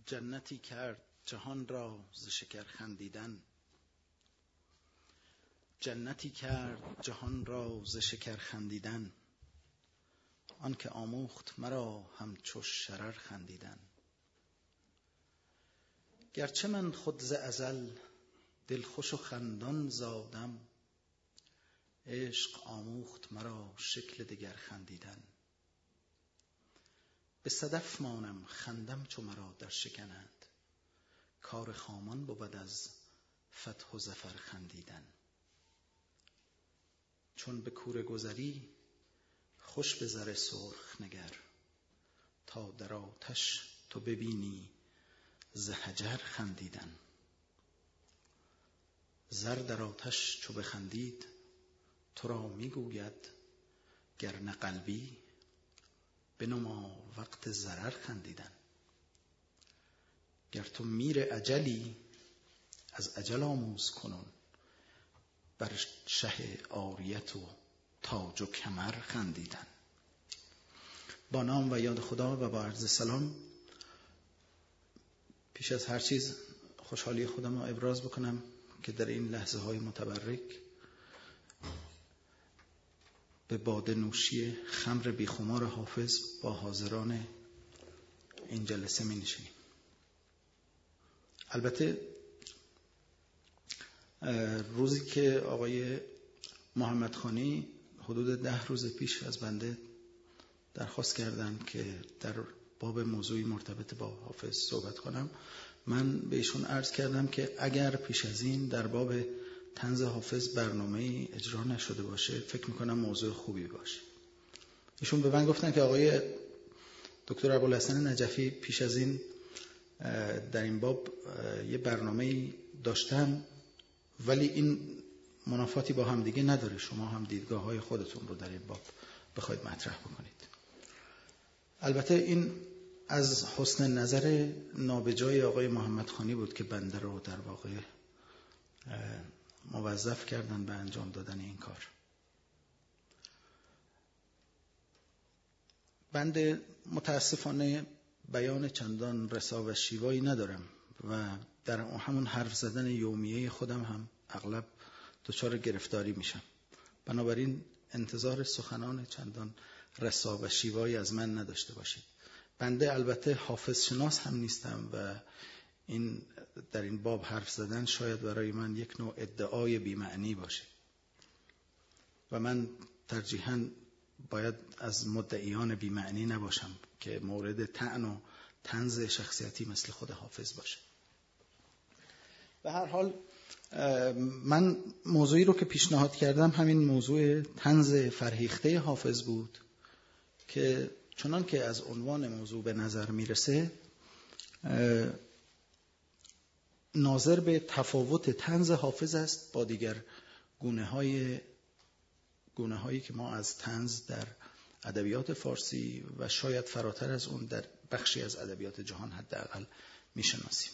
جنتی کرد جهان را ز شکر خندیدن. جنتی کرد جهان را ز شکر خندیدن. آن که آموخت مرا همچو شرر خندیدن. گرچه من خود ز ازل دلخوش و خندان زادم، عشق آموخت مرا شکل دگر خندیدن. به صدف مانم خندم چو مرا در شکنند، کار خامان بود از فتح و ظفر خندیدن. چون به کوره گذری خوش به زر سرخ نگر، تا در آتش تو ببینی ز حجر خندیدن. زر در آتش چو بخندید تو را می گوید گر نه قلبی بنما وقت ضرر خندیدن. گر تو میر اجلی از اجل آموز کنون، بر شه عاریت و تاج و کمر خندیدن. با نام و یاد خدا و با عرض سلام، پیش از هر چیز خوشحالی خودم رو ابراز بکنم که در این لحظه های متبرک به باده نوشی خمر بیخمار حافظ با حاضران این جلسه می نشینیم. البته روزی که آقای محمد خانی حدود 10 روز پیش از بنده درخواست کردن که در باب موضوعی مرتبط با حافظ صحبت کنم، من به ایشون عرض کردم که اگر پیش از این در باب طنز حافظ برنامه‌ای اجرا نشده باشه، فکر میکنم موضوع خوبی باشه. ایشون به من گفتن که آقای دکتر ابوالحسن نجفی پیش از این در این باب یه برنامه‌ای داشتن، ولی این منافاتی با هم دیگه نداره، شما هم دیدگاه‌های خودتون رو در این باب بخواید مطرح بکنید. البته این از حسن نظر نابجای آقای محمد خانی بود که بنده رو در واقع موظف کردن به انجام دادن این کار. بنده متاسفانه بیان چندان رسا و شیوایی ندارم و در همون حرف زدن یومیه خودم هم اغلب دچار گرفتاری میشم. بنابراین انتظار سخنان چندان رسا و شیوایی از من نداشته باشید. بنده البته حافظ شناس هم نیستم و این در این باب حرف زدن شاید برای من یک نوع ادعای بی‌معنی باشه و من ترجیحاً باید از مدعیان بی‌معنی نباشم که مورد طعن و طنز شخصیتی مثل خود حافظ باشه. به هر حال من موضوعی رو که پیشنهاد کردم همین موضوع طنز فرهیخته حافظ بود که چنان که از عنوان موضوع به نظر میرسه ناظر به تفاوت طنز حافظ است با دیگر گونه‌هایی که ما از طنز در ادبیات فارسی و شاید فراتر از اون در بخشی از ادبیات جهان حداقل میشناسیم.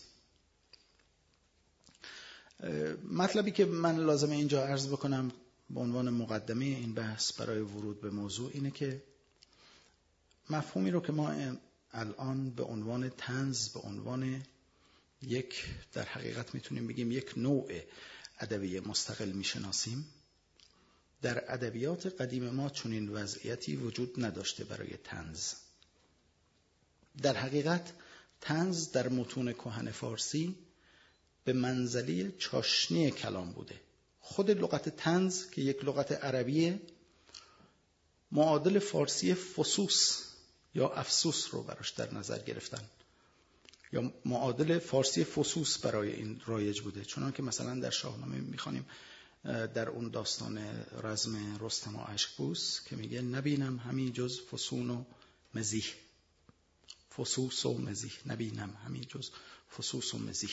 مطلبی که من لازمه اینجا عرض بکنم به عنوان مقدمه این بحث برای ورود به موضوع اینه که مفهومی رو که ما الان به عنوان طنز، به عنوان یک در حقیقت میتونیم بگیم یک نوع ادبی مستقل میشناسیم، در ادبیات قدیم ما چنین وضعیتی وجود نداشته برای طنز. در حقیقت طنز در متون کهن فارسی به منزله چاشنی کلام بوده. خود لغت طنز که یک لغت عربیه معادل فارسی فسوس یا افسوس رو براش در نظر گرفتن یا معادل فارسی فسوس برای این رایج بوده. چون که مثلا در شاهنامه میخوانیم در اون داستان رزم رستم و اشکبوس که میگه نبینم همین جز فسون و مزیح، فسوس و مزیح، نبینم همین جز فسوس و مزیح،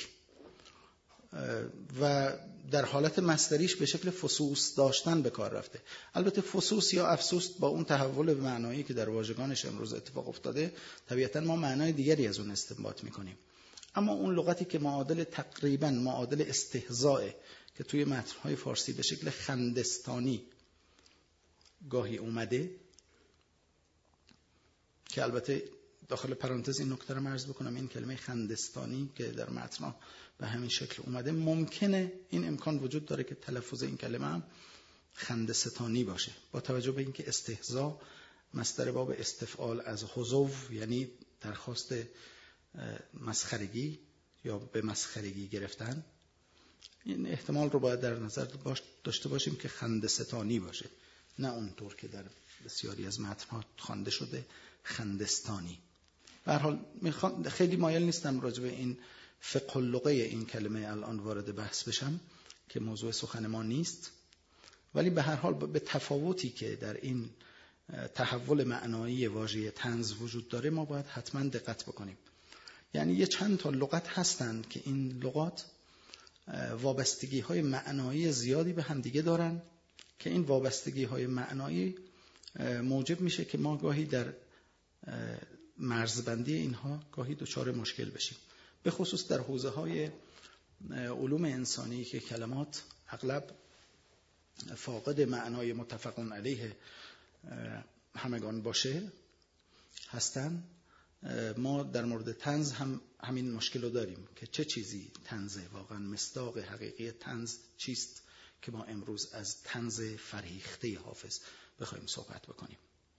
و در حالت مصدریش به شکل فسوس داشتن به کار رفته. البته فسوس یا افسوس با اون تحول به معنایی که در واژگانش امروز اتفاق افتاده طبیعتاً ما معنای دیگری از اون استنباط میکنیم، اما اون لغتی که معادل تقریباً معادل استهزاء که توی متن‌های فارسی به شکل خندستانی گاهی اومده، که البته داخل پرانتز این نکته رو عرض بکنم، این کلمه خندستانی که در متن به همین شکل اومده، ممکنه این امکان وجود داره که تلفظ این کلمه هم خندستانی باشه، با توجه به اینکه استهزاء مصدر باب استفعال از حظو، یعنی درخواست مسخرگی یا به مسخرگی گرفتن. این احتمال رو باید در نظر داشته باشیم که خندستانی باشه، نه اونطور که در بسیاری از متن‌ها خوانده شده خندستانی. به هر حال خیلی مایل نیستم راجع به این فقه اللغه این کلمه الان وارد بحث بشم که موضوع سخن ما نیست، ولی به هر حال به تفاوتی که در این تحول معنایی واژه طنز وجود داره ما باید حتما دقت بکنیم. یعنی یه چند تا لغت هستند که این لغات وابستگی‌های معنایی زیادی به هم دیگه دارن که این وابستگی‌های معنایی موجب میشه که ما گاهی در مرزبندی اینها گاهی دچار مشکل بشیم، به خصوص در حوزه‌های علوم انسانی که کلمات اغلب فاقد معنای متفق علیه همگان باشه هستن. ما در مورد طنز هم همین مشکل رو داریم که چه چیزی طنزه، واقعا مصداق حقیقی طنز چیست که ما امروز از طنز فرهیخته حافظ بخوایم صحبت بکنیم.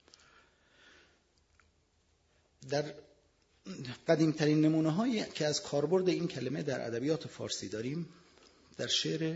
در قدیمترین نمونه هایی که از کاربرد این کلمه در ادبیات فارسی داریم، در شعر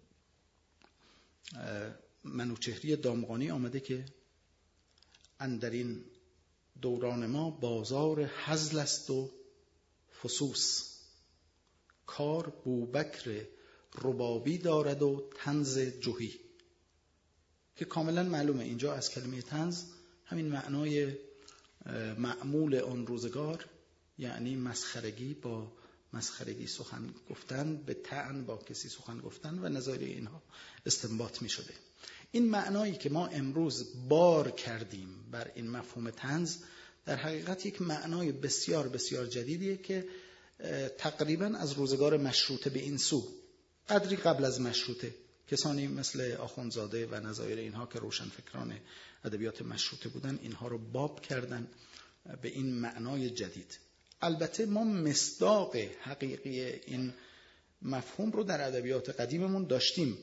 منوچهری دامغانی آمده که اندرین دوران ما بازار هزل است و فسوس، کار بوبکر ربابی دارد و طنز جهی، که کاملا معلومه اینجا از کلمه طنز همین معنای معمول آن روزگار، یعنی مسخرگی با مسخرگی سخن گفتن، به طعن با کسی سخن گفتن و نظایر اینها استنباط می شده. این معنایی که ما امروز بار کردیم بر این مفهوم طنز در حقیقت یک معنای بسیار بسیار جدیدیه که تقریبا از روزگار مشروطه به این سو، قدری قبل از مشروطه، کسانی مثل آخوندزاده و نظایر اینها که روشنفکران ادبیات مشروطه بودن اینها رو باب کردن به این معنای جدید. البته ما مصداق حقیقی این مفهوم رو در ادبیات قدیممون داشتیم،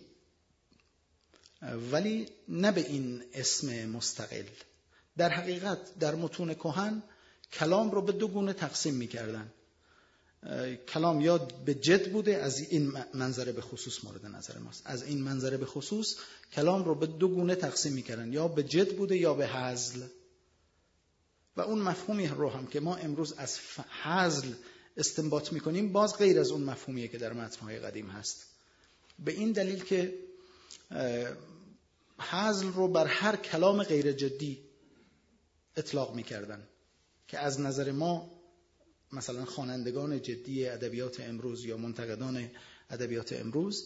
ولی نه به این اسم مستقل. در حقیقت در متون کهن کلام رو به دو گونه تقسیم می‌کردن. کلام یا به جد بوده، از این منظره به خصوص مورد نظر ماست، از این منظره به خصوص کلام رو به دو گونه تقسیم می‌کردن، یا به جد بوده یا به هزل. و اون مفهومی رو هم که ما امروز از هزل استنباط می‌کنیم باز غیر از اون مفهومیه که در متن‌های قدیم هست، به این دلیل که هزل رو بر هر کلام غیر جدی اطلاق می‌کردن که از نظر ما مثلا خوانندگان جدی ادبیات امروز یا منتقدان ادبیات امروز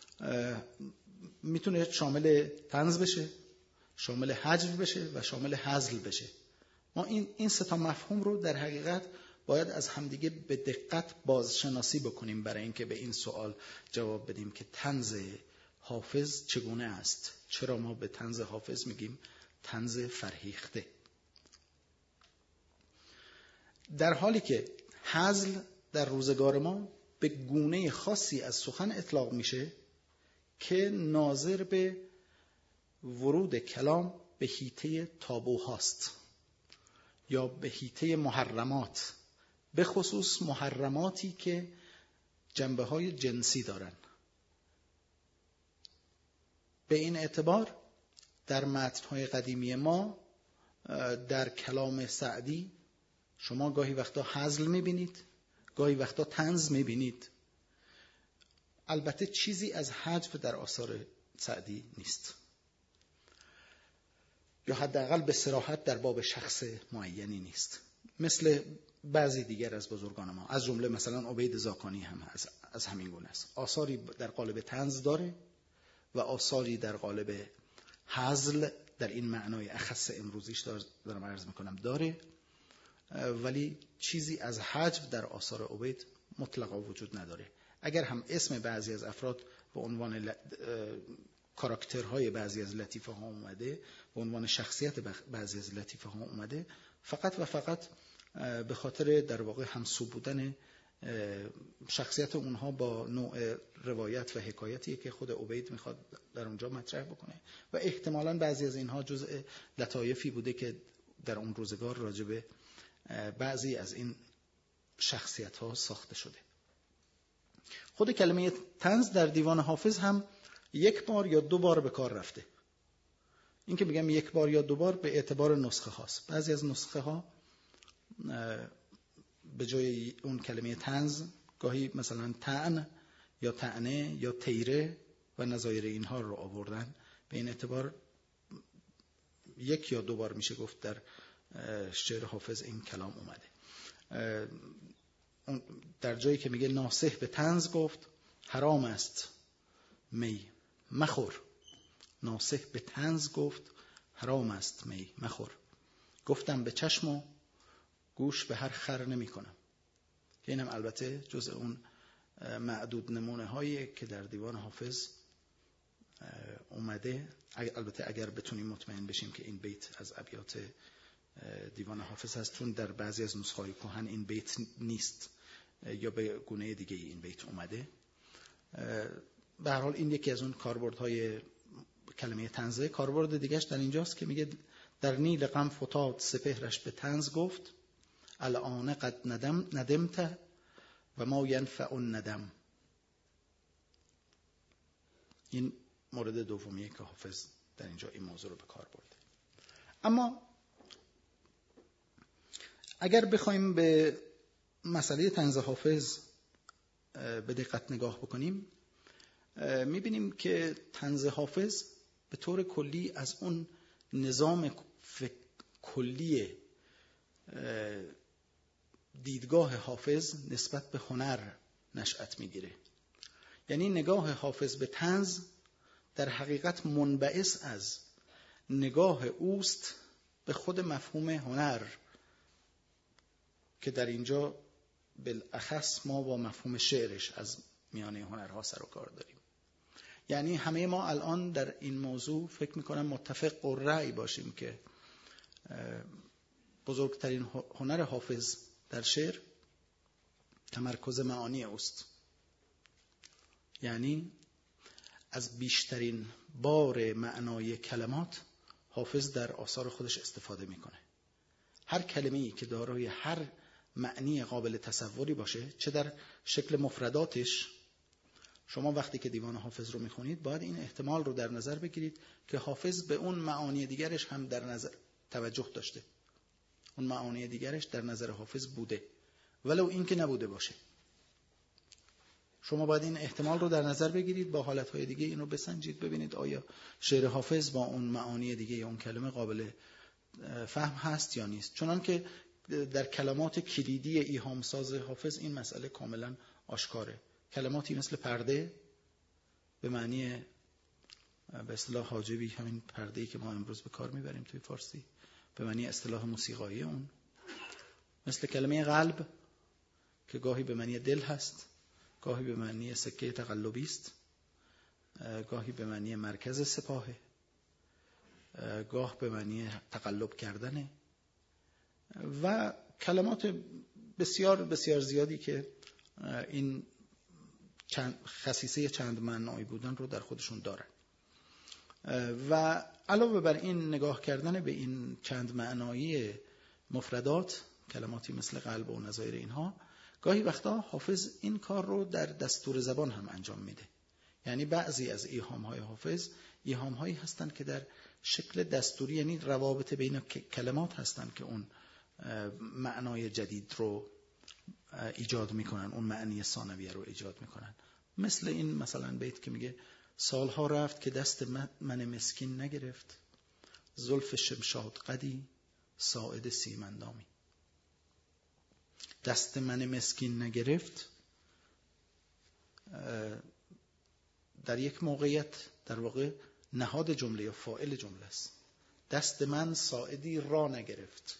میتونه شامل طنز بشه، شامل هجو بشه و شامل هزل بشه. ما این سه تا مفهوم رو در حقیقت باید از همدیگه به دقت بازشناسی بکنیم برای اینکه به این سوال جواب بدیم که طنز حافظ چگونه است، چرا ما به طنز حافظ میگیم طنز فرهیخته، در حالی که هزل در روزگار ما به گونه خاصی از سخن اطلاق میشه که ناظر به ورود کلام به حیطه تابوهاست یا به حیطه محرمات، به خصوص محرماتی که جنبه‌های جنسی دارن. به این اعتبار در متن‌های قدیمی ما در کلام سعدی شما گاهی وقتا هزل می‌بینید، گاهی وقتا طنز می‌بینید. البته چیزی از هجو در آثار سعدی نیست، یا حداقل به صراحت در باب شخص معینی نیست، مثل بعضی دیگر از بزرگان ما، از جمله مثلا عبید زاکانی هم از همین گونه است. آثاری در قالب طنز داره و آثاری در قالب هزل در این معنای اخص امروزیش دارم عرض میکنم داره، ولی چیزی از هجو در آثار عبید مطلقا وجود نداره. اگر هم اسم بعضی از افراد به عنوان کاراکترهای بعضی از لطیفه ها اومده، به عنوان شخصیت بعضی از لطیفه ها اومده، فقط و فقط به خاطر در واقع همسو بودن شخصیت اونها با نوع روایت و حکایتی که خود عبید میخواد در اونجا مطرح بکنه و احتمالاً بعضی از اینها جزء لطایفی بوده که در اون روزگار راجع به بعضی از این شخصیت ها ساخته شده. خود کلمه طنز در دیوان حافظ هم 1 بار یا 2 بار به کار رفته. این که میگم 1 بار یا 2 بار به اعتبار نسخه هاست. بعضی از نسخه ها به جای اون کلمه طنز گاهی مثلا طعن یا طعنه یا تیره و نظایر اینها رو آوردن. به این اعتبار 1 یا 2 بار میشه گفت در شعر حافظ این کلام اومده. در جایی که میگه ناصح به طنز گفت حرام است می مخور. ناصح به طنز گفت حرام است می مخور. گفتم به چشم و گوش به هر خر نمی کنم. که اینم البته جزء اون معدود نمونه هایی که در دیوان حافظ اومده. البته اگر بتونیم مطمئن بشیم که این بیت از ابیات دیوان حافظ هست، چون در بعضی از نسخه‌های کهن این بیت نیست یا به گونه دیگه این بیت اومده. به هر حال این یکی از اون کاربردهای کلمه طنزه. کاربرد دیگه‌اش در اینجاست که میگه در نیل غم فتاد سپهرش به طنز گفت الان قد ندمت و ما ینفع الندم. این مورد دومیه که حافظ در اینجا این موضوع رو به کار برده. اما اگر بخوایم به مسئله طنز حافظ به دقت نگاه بکنیم، میبینیم که طنز حافظ به طور کلی از اون نظام کلی دیدگاه حافظ نسبت به هنر نشأت میگیره. یعنی نگاه حافظ به طنز در حقیقت منبعث از نگاه اوست به خود مفهوم هنر که در اینجا بالاخص ما با مفهوم شعرش از میانه هنرها سر و کار داریم. یعنی همه ما الان در این موضوع فکر میکنم متفق الرأی باشیم که بزرگترین هنر حافظ در شعر تمرکز معانی اوست. یعنی از بیشترین بار معنای کلمات حافظ در آثار خودش استفاده میکنه. هر کلمه‌ای که دارای هر معنی قابل تصوری باشه، چه در شکل مفرداتش، شما وقتی که دیوان حافظ رو میخونید باید این احتمال رو در نظر بگیرید که حافظ به اون معانی دیگرش هم در نظر توجه داشته. اون معانی دیگرش در نظر حافظ بوده ولو این که نبوده باشه. شما باید این احتمال رو در نظر بگیرید، با حالتهای دیگه این رو بسنجید ببینید آیا شعر حافظ با اون معانی دیگه اون کلمه قابل فهم هست یا نیست. چنان که در کلمات کلیدی ایهامساز حافظ این مسئله کاملا آشکاره. کلماتی مثل پرده به معنی به اصطلاح حاجبی، همین پرده‌ای که ما امروز به کار میبریم توی فارسی، به معنی اصطلاح موسیقایی اون، مثل کلمه قلب که گاهی به معنی دل هست، گاهی به معنی سکه تقلبی است، گاهی به معنی مرکز سپاهه، گاه به معنی تقلب کردنه و کلمات بسیار بسیار زیادی که این خصیصه چند معنایی بودن رو در خودشون دارن. و علاوه بر این نگاه کردن به این چند معنایی مفردات، کلماتی مثل قلب و نظایر اینها، گاهی وقتا حافظ این کار رو در دستور زبان هم انجام میده. یعنی بعضی از ایهام‌های حافظ ایهام‌هایی هستند که در شکل دستوری، یعنی روابط بین کلمات هستند که اون معنای جدید رو ایجاد میکنن، اون معنی ثانویه رو ایجاد میکنن. مثل این مثلا بیت که میگه سالها رفت که دست من مسکین نگرفت، زلف شمشاد قدی ساعد سیمندامی. دست من مسکین نگرفت در یک موقعیت در واقع نهاد جمله یا فاعل جمله است. دست من ساعدی را نگرفت.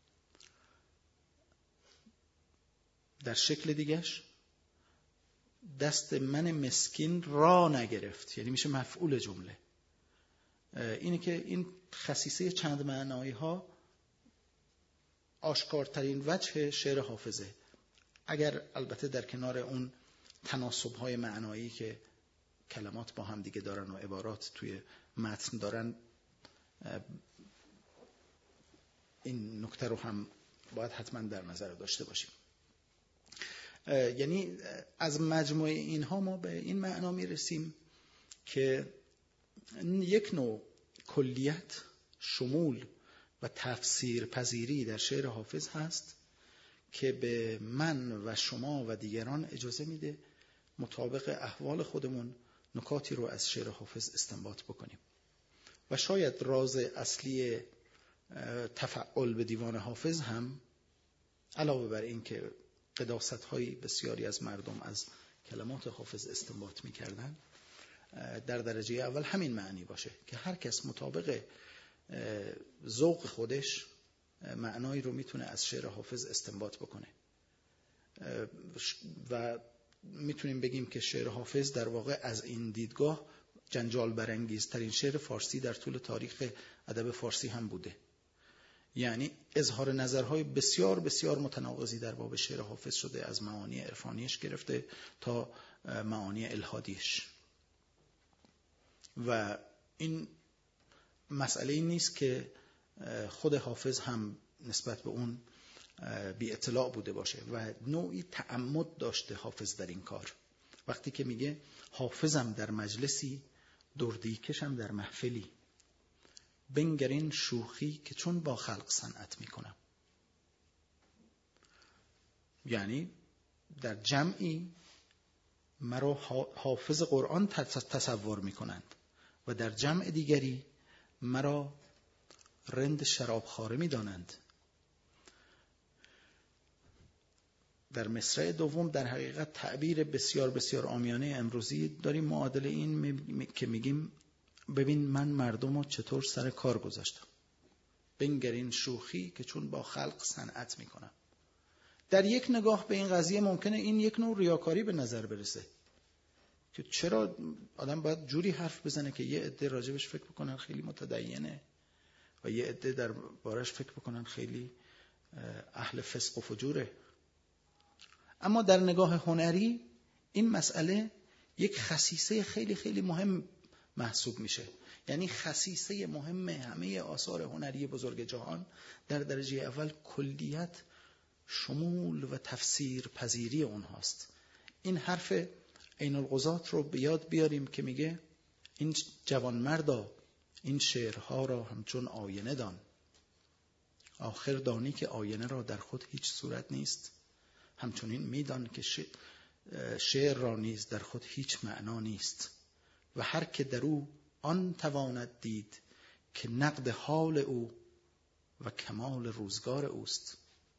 در شکل دیگهش دست من مسکین را نگرفت، یعنی میشه مفعول جمله. اینه که این خصیصه چند معنایی ها آشکارترین وجه شعر حافظه، اگر البته در کنار اون تناسب‌های معنایی که کلمات با هم دیگه دارن و عبارات توی متن دارن، این نکته رو هم باید حتما در نظر داشته باشیم. یعنی از مجموع اینها ما به این معنا میرسیم که یک نوع کلیت، شمول و تفسیر پذیری در شعر حافظ هست که به من و شما و دیگران اجازه میده مطابق احوال خودمون نکاتی رو از شعر حافظ استنباط بکنیم. و شاید راز اصلی تفعل به دیوان حافظ هم علاوه بر این که قداست‌های بسیاری از مردم از کلمات حافظ استنباط می‌کردن، در درجه اول همین معنی باشه که هر کس مطابق ذوق خودش معنایی رو میتونه از شعر حافظ استنباط بکنه و میتونیم بگیم که شعر حافظ در واقع از این دیدگاه جنجال برانگیزترین شعر فارسی در طول تاریخ ادب فارسی هم بوده. یعنی اظهار نظرهای بسیار بسیار متناقضی در باب شعر حافظ شده، از معانی عرفانیش گرفته تا معانی الهادیش. و این مسئله این نیست که خود حافظ هم نسبت به اون بی اطلاع بوده باشه و نوعی تعمد داشته حافظ در این کار. وقتی که میگه حافظم در مجلسی، دردی کشم در محفلی، بنگرین شوخی که چون با خلق صنعت میکنم. یعنی در جمعی مرا حافظ قرآن تصور میکنند و در جمع دیگری مرا رند شرابخواره میدانند. در مصرع دوم در حقیقت تعبیر بسیار بسیار عامیانه امروزی داریم معادل این که میگیم ببین من مردمو چطور سر کار گذاشتم، بنگرین شوخی که چون با خلق صنعت میکنم. در یک نگاه به این قضیه ممکنه این یک نوع ریاکاری به نظر برسه که چرا آدم باید جوری حرف بزنه که یه عده راجبش فکر بکنن خیلی متدینه و یه عده در بارش فکر بکنن خیلی اهل فسق و فجوره. اما در نگاه هنری این مسئله یک خصیصه خیلی خیلی مهم محسوب میشه. یعنی خصیصه مهم همه آثار هنری بزرگ جهان در درجه اول کلیت، شمول و تفسیر پذیری اونهاست. این حرف عین القضات رو به یاد بیاریم که میگه این جوان مردا این شعرها را همچون آینه دان، آخر دانی که آینه را در خود هیچ صورت نیست، همچنین میدان که شعر را نیز در خود هیچ معنا نیست و هر که در او آن تواند دید که نقد حال او و کمال روزگار اوست.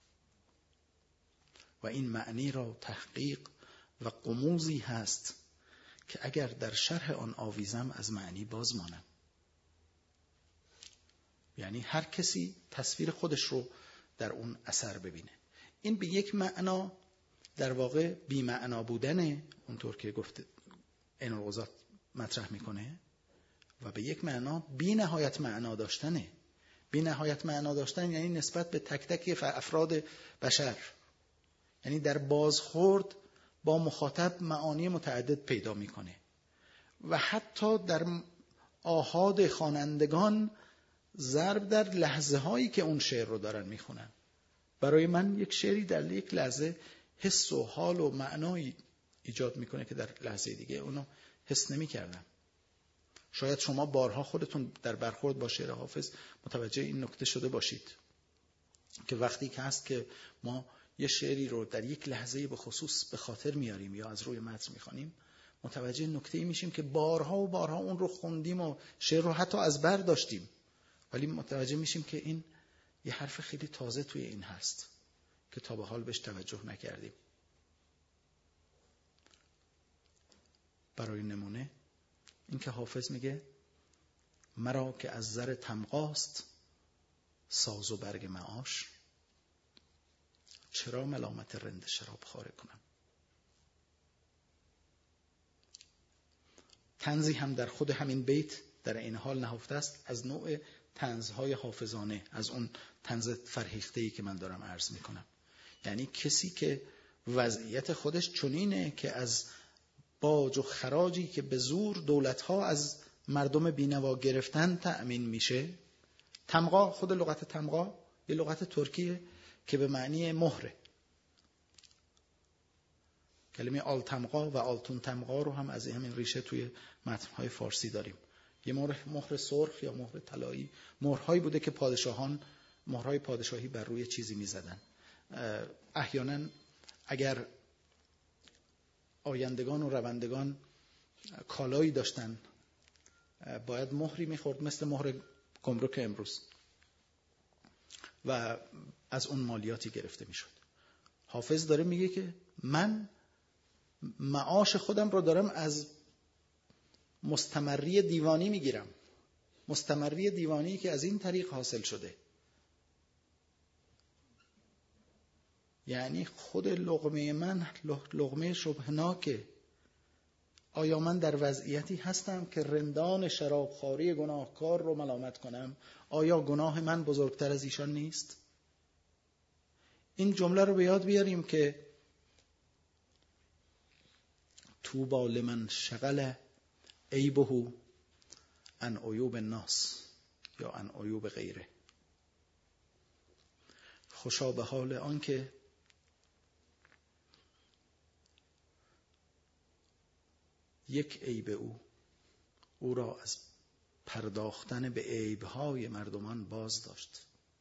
و این معنی را تحقیق و غموزی هست که اگر در شرح آن آویزم از معنی باز مانم. یعنی هر کسی تصویر خودش رو در اون اثر ببینه. این به یک معنا در واقع بی معنا بودنه، اونطور که گفته عین القضات مطرح میکنه، و به یک معنا بی نهایت معنا داشتنه. بی نهایت معنا داشتن یعنی نسبت به تک تک افراد بشر، یعنی در بازخورد با مخاطب معانی متعدد پیدا میکنه و حتی در آحاد خوانندگان ضرب در لحظه هایی که اون شعر رو دارن میخونن. برای من یک شعری در یک لحظه حس و حال و معنایی ایجاد میکنه که در لحظه دیگه اونو حس نمیکردم. شاید شما بارها خودتون در برخورد با شعر حافظ متوجه این نکته شده باشید که وقتی که هست که ما یه شعری رو در یک لحظه به خصوص به خاطر میاریم یا از روی متن میخوانیم، متوجه نکته‌ای میشیم که بارها و بارها اون رو خوندیم و شعر رو حتی از بر داشتیم، ولی متوجه میشیم که این یه حرف خیلی تازه توی این هست که تا به حال بهش توجه نکردیم. برای نمونه این که حافظ میگه مرا که از زر تمغاست ساز و برگ معاش، چرا ملامت رند شراب خواره کنم. طنزی هم در خود همین بیت در این حال نهفته است از نوع طنزهای حافظانه، از اون طنز فرهیخته‌ای که من دارم عرض میکنم. یعنی کسی که وضعیت خودش چنینه که از باج و خراجی که به زور دولت‌ها از مردم بینوا گرفتن تأمین میشه. تمغا، خود لغت تمغا یه لغت ترکیه که به معنی مهره. کلمه آل تمغا و آلتون تمغا رو هم از همین ریشه توی متن‌های فارسی داریم. یه مهر سرخ یا مهر طلایی، مهرهایی بوده که پادشاهان مهرهای پادشاهی بر روی چیزی می‌زدن. احیانا اگر آیندگان و روندگان کالایی داشتن باید مهری می‌خورد، مثل مهر گمرک امروز، و از اون مالیاتی گرفته می‌شد. حافظ داره میگه که من معاش خودم رو دارم از مستمری دیوانی میگیرم، مستمری دیوانی که از این طریق حاصل شده. یعنی خود لقمه من لقمه شبهناکه. آیا من در وضعیتی هستم که رندان شرابخواری گناهکار رو ملامت کنم؟ آیا گناه من بزرگتر از ایشان نیست؟ این جمله رو به یاد بیاریم که طوبی لمن شغل عیبه عن عیوب الناس یا عن عیوب غیره. خوشا به حال آن که یک عیب او را از پرداختن به عیب‌های مردمان باز داشت.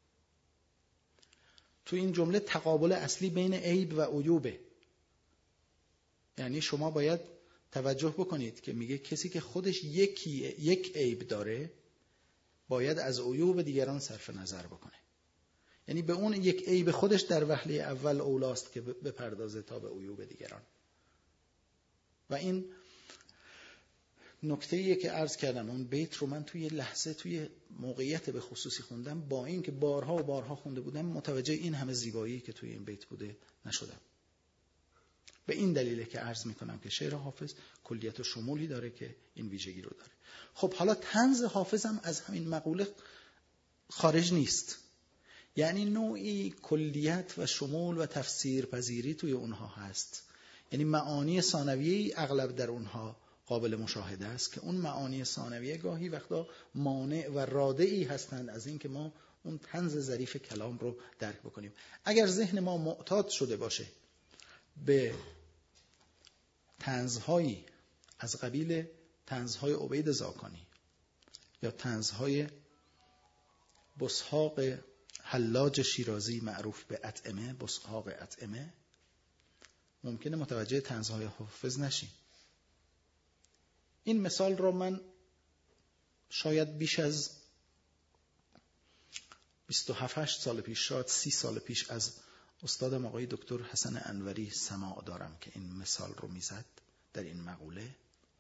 تو این جمله تقابل اصلی بین عیب و عیوبه. یعنی شما باید توجه بکنید که میگه کسی که خودش یک عیب داره باید از عیوب دیگران صرف نظر بکنه. یعنی به اون یک عیب خودش در وهله اول اولاست که بپردازه تا به عیوب دیگران. و این نکته‌ایه که عرض کردم، اون بیت رو من توی لحظه توی موقعیت به خصوصی خوندم، با این که بارها و بارها خونده بودم متوجه این همه زیبایی که توی این بیت بوده نشدم. به این دلیله که عرض میکنم که شعر حافظ کلیت و شمولی داره که این ویژگی رو داره. خب حالا طنز حافظ هم از همین مقوله خارج نیست. یعنی نوعی کلیت و شمول و تفسیر پذیری توی اونها هست. یعنی معانی ثانویه‌ای اغلب در اونها قابل مشاهده است که اون معانی ثانویه گاهی وقتا مانع و رادعی هستند از این که ما اون طنز ظریف کلام رو درک بکنیم. اگر ذهن ما معتاد شده باشه به طنزهایی از قبیل طنزهای عبید زاکانی یا طنزهای بسحاق حلاج شیرازی معروف به اطعمه، بسحاق اطعمه، ممکنه متوجه طنزهای حافظ نشیم. این مثال رو من شاید بیش از 27 سال پیش، شاید 30 سال پیش از استادم آقای دکتر حسن انوری سماع دارم که این مثال رو میزد در این مقوله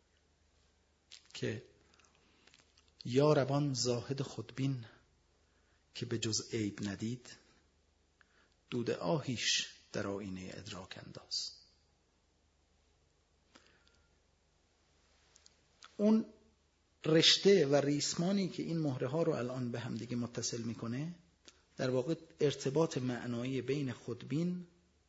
که یا ربان زاهد خودبین که به جز عیب ندید، دود آهیش در آینه ادراک انداز. اون رشته و ریسمانی که این مهره ها رو الان به هم دیگه متصل میکنه در واقع ارتباط معنایی بین خودبین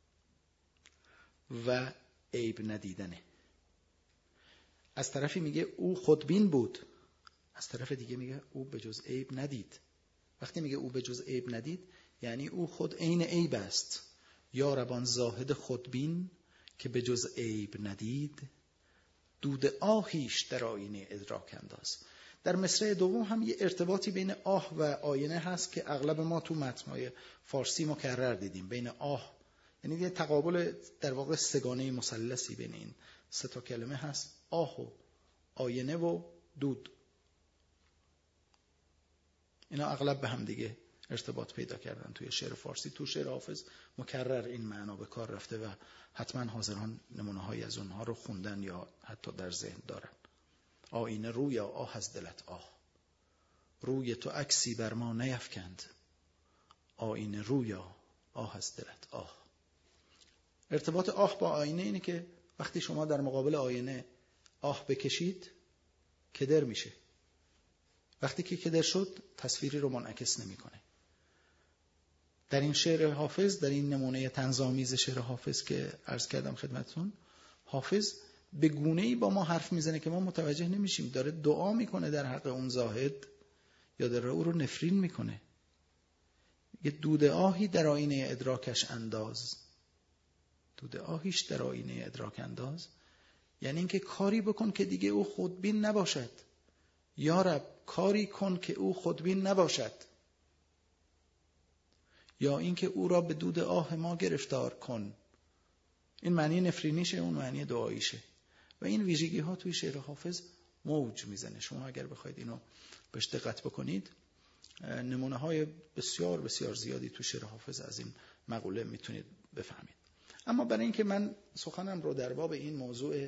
و عیب ندیدنه. از طرفی میگه او خودبین بود، از طرف دیگه میگه او به جز عیب ندید. وقتی میگه او به جز عیب ندید یعنی او خود عین عیب است. یا ربان زاهد خودبین که به جز عیب ندید، دود آهیش در آینه ادراک انداز. در مصرع دوم هم یه ارتباطی بین آه و آینه هست که اغلب ما تو متن‌های فارسی مکرر دیدیم. بین آه، یعنی یه تقابل در واقع سگانه مثلثی بین این سه تا کلمه هست، آه و آینه و دود. اینا اغلب به هم دیگه ارتباط پیدا کردن توی شعر فارسی. تو شعر حافظ مکرر این معنا به کار رفته و حتما حاضران نمونه‌هایی از اونها رو خوندن یا حتی در ذهن دارن. آینه روی آه از دلت آه، روی تو عکسی بر ما نیفکند، آینه روی آه از دلت آه. ارتباط آه با آینه اینه که وقتی شما در مقابل آینه آه بکشید کدر میشه. وقتی که کدر شد تصویری رو منعکس نمیکنه. در این شعر حافظ، در این نمونه طنزآمیز شعر حافظ که عرض کردم خدمتتون، حافظ به گونه‌ای با ما حرف میزنه که ما متوجه نمیشیم داره دعا میکنه در حق اون زاهد یا داره او رو نفرین میکنه. یه دود آهی در آینه ادراکش انداز. دود آهیش در آینه ادراک انداز یعنی اینکه کاری بکن که دیگه او خودبین نباشد. یا رب کاری کن که او خودبین نباشد. یا اینکه او را به دود آه ما گرفتار کن. این معنی نفرینیشه، اون معنی دعاییشه. و این ویژگی ها توی شعر حافظ موج میزنه. شما اگر بخواید اینو بهش دقت بکنید، نمونه های بسیار بسیار زیادی توی شعر حافظ از این مقوله میتونید بفهمید. اما برای اینکه من سخنم رو در باب این موضوع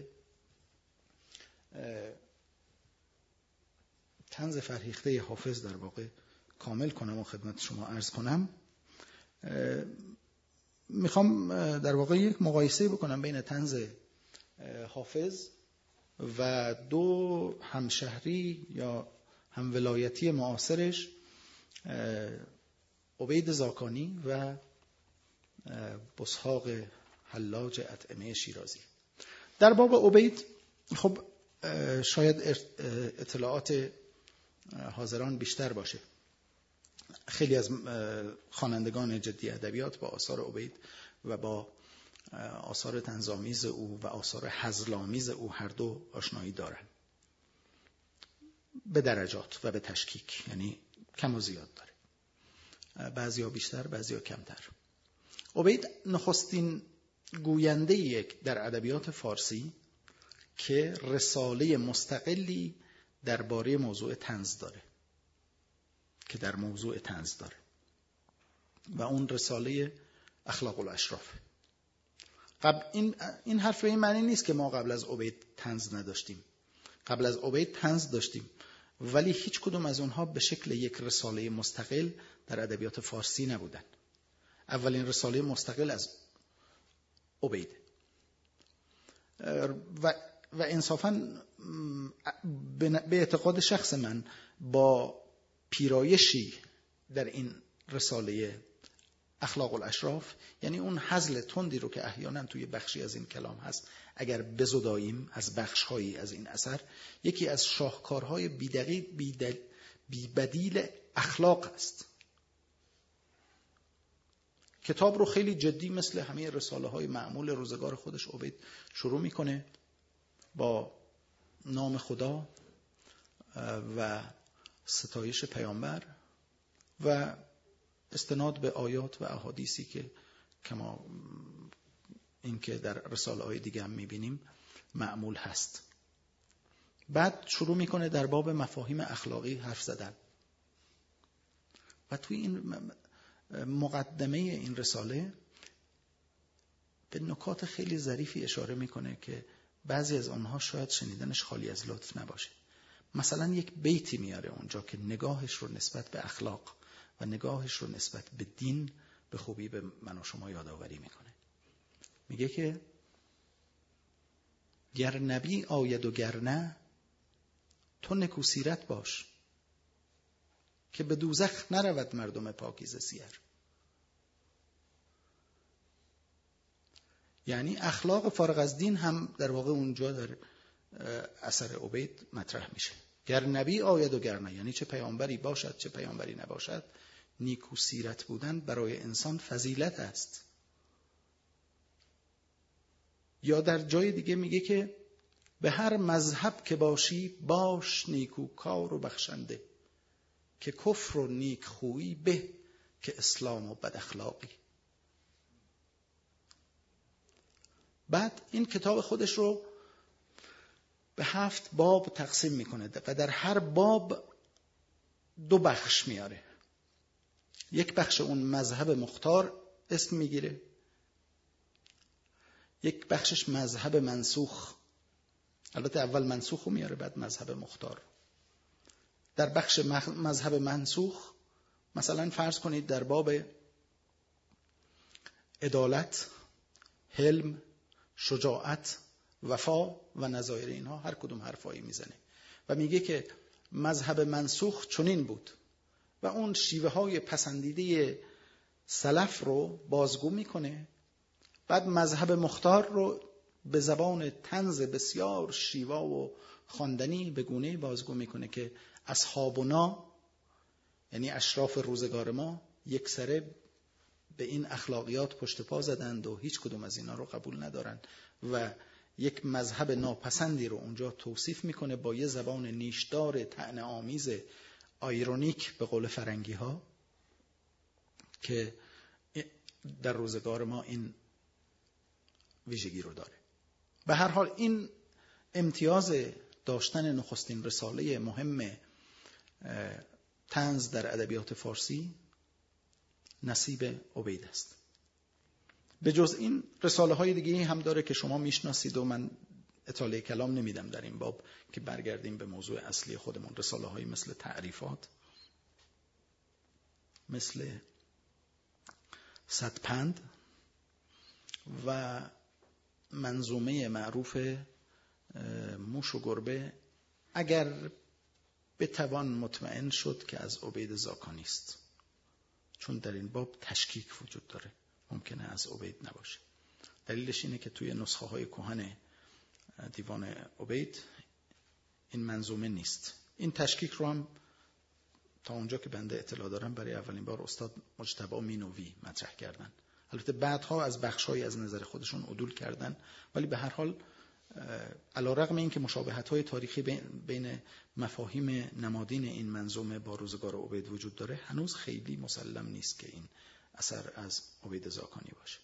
طنز فرهیخته حافظ در واقع کامل کنم و خدمت شما عرض کنم، میخوام در واقع یک مقایسه بکنم بین طنز حافظ و دو همشهری یا همولایتی معاصرش، عبید زاکانی و بسحاق حلاج اطعمه شیرازی. در باب عبید خب شاید اطلاعات حاضران بیشتر باشه. خیلی از خوانندگان جدی ادبیات با آثار عبید و با آثار طنزآمیز او و آثار هزل‌آمیز او هر دو آشنایی دارن، به درجات و به تشکیک، یعنی کم و زیاد داره، بعضیا بیشتر بعضیا کمتر. عبید نخستین گوینده یک در ادبیات فارسی که رساله مستقلی درباره موضوع طنز داره، و اون رساله اخلاق الاشراف. این حرف به این معنی نیست که ما قبل از عبید طنز نداشتیم. قبل از عبید طنز داشتیم، ولی هیچ کدوم از اونها به شکل یک رساله مستقل در ادبیات فارسی نبودن. اولین رساله مستقل از عبید و انصافاً به اعتقاد شخص من با پیرایشی در این رساله اخلاق الاشراف، یعنی اون هزل تندی رو که احیانا توی بخشی از این کلام هست، اگر بزداییم از بخش‌هایی از این اثر، یکی از شاهکارهای بی‌بدیل اخلاق است. کتاب رو خیلی جدی مثل همه رساله‌های معمول روزگار خودش عبید شروع میکنه با نام خدا و ستایش پیامبر و استناد به آیات و احادیثی که کما این که در رساله‌های دیگه هم می‌بینیم معمول هست. بعد شروع میکنه در باب مفاهیم اخلاقی حرف زدن و توی این مقدمه این رساله به نکات خیلی ظریفی اشاره میکنه که بعضی از آنها شاید شنیدنش خالی از لطف نباشه. مثلا یک بیتی میاره اونجا که نگاهش رو نسبت به اخلاق و نگاهش رو نسبت به دین به خوبی به من و شما یادآوری میکنه. میگه که گر نبی آید و گر نه، تو نکو سیرت باش که به دوزخ نرود مردم پاکیزه سیر. یعنی اخلاق فارغ از دین هم در واقع اونجا در اثر عبید مطرح میشه. گر نبی آید و گر نه، یعنی چه پیامبری باشد چه پیامبری نباشد، نیکو سیرت بودن برای انسان فضیلت است. یا در جای دیگه میگه که به هر مذهب که باشی باش نیکو کار و بخشنده، که کفر و نیک خویی به که اسلام و بد اخلاقی. بعد این کتاب خودش رو به 7 باب تقسیم میکنه و در هر باب 2 بخش میاره. یک بخش اون مذهب مختار اسم میگیره، یک بخشش مذهب منسوخ. البته اول منسوخ رو میاره بعد مذهب مختار. در بخش مذهب منسوخ مثلا فرض کنید در باب عدالت، حلم، شجاعت، وفا و نظایر اینها هر کدوم حرفایی میزنه و میگه که مذهب منسوخ چنین بود و اون شیوه های پسندیده سلف رو بازگو میکنه. بعد مذهب مختار رو به زبان طنز بسیار شیوا و خواندنی به گونه‌ای بازگو میکنه که اصحابنا، یعنی اشراف روزگار ما، یکسره به این اخلاقیات پشت پا زدند و هیچ کدوم از اینا رو قبول ندارند و یک مذهب ناپسندی رو اونجا توصیف میکنه با یه زبان نیشدار طعنه‌آمیز آیرونیک به قول فرنگی ها که در روزگار ما این ویژگی رو داره. به هر حال این امتیاز داشتن نخستین رساله مهم طنز در ادبیات فارسی نصیب عبید است. به جز این رساله های دیگه هم داره که شما میشناسید و من اطاله کلام نمیدم در این باب که برگردیم به موضوع اصلی خودمون. رساله های مثل تعریفات، مثل صدپند و منظومه معروف موش و گربه، اگر بتوان مطمئن شد که از عبید زاکانی است، چون در این باب تشکیک وجود داره، ممکنه از عبید نباشه. دلیلش اینه که توی نسخه های کهن دیوان عبید این منظومه نیست. این تشکیک رو هم تا اونجا که بنده اطلاع دارم برای اولین بار استاد مجتبی مینوی مطرح کردن. البته بعدها از بخش‌هایی از نظر خودشون عدول کردن، ولی به هر حال علی‌رغم اینکه مشابهت‌های تاریخی بین مفاهیم نمادین این منظومه با روزگار عبید وجود داره، هنوز خیلی مسلم نیست که این اثر از عبید زاکانی باشه.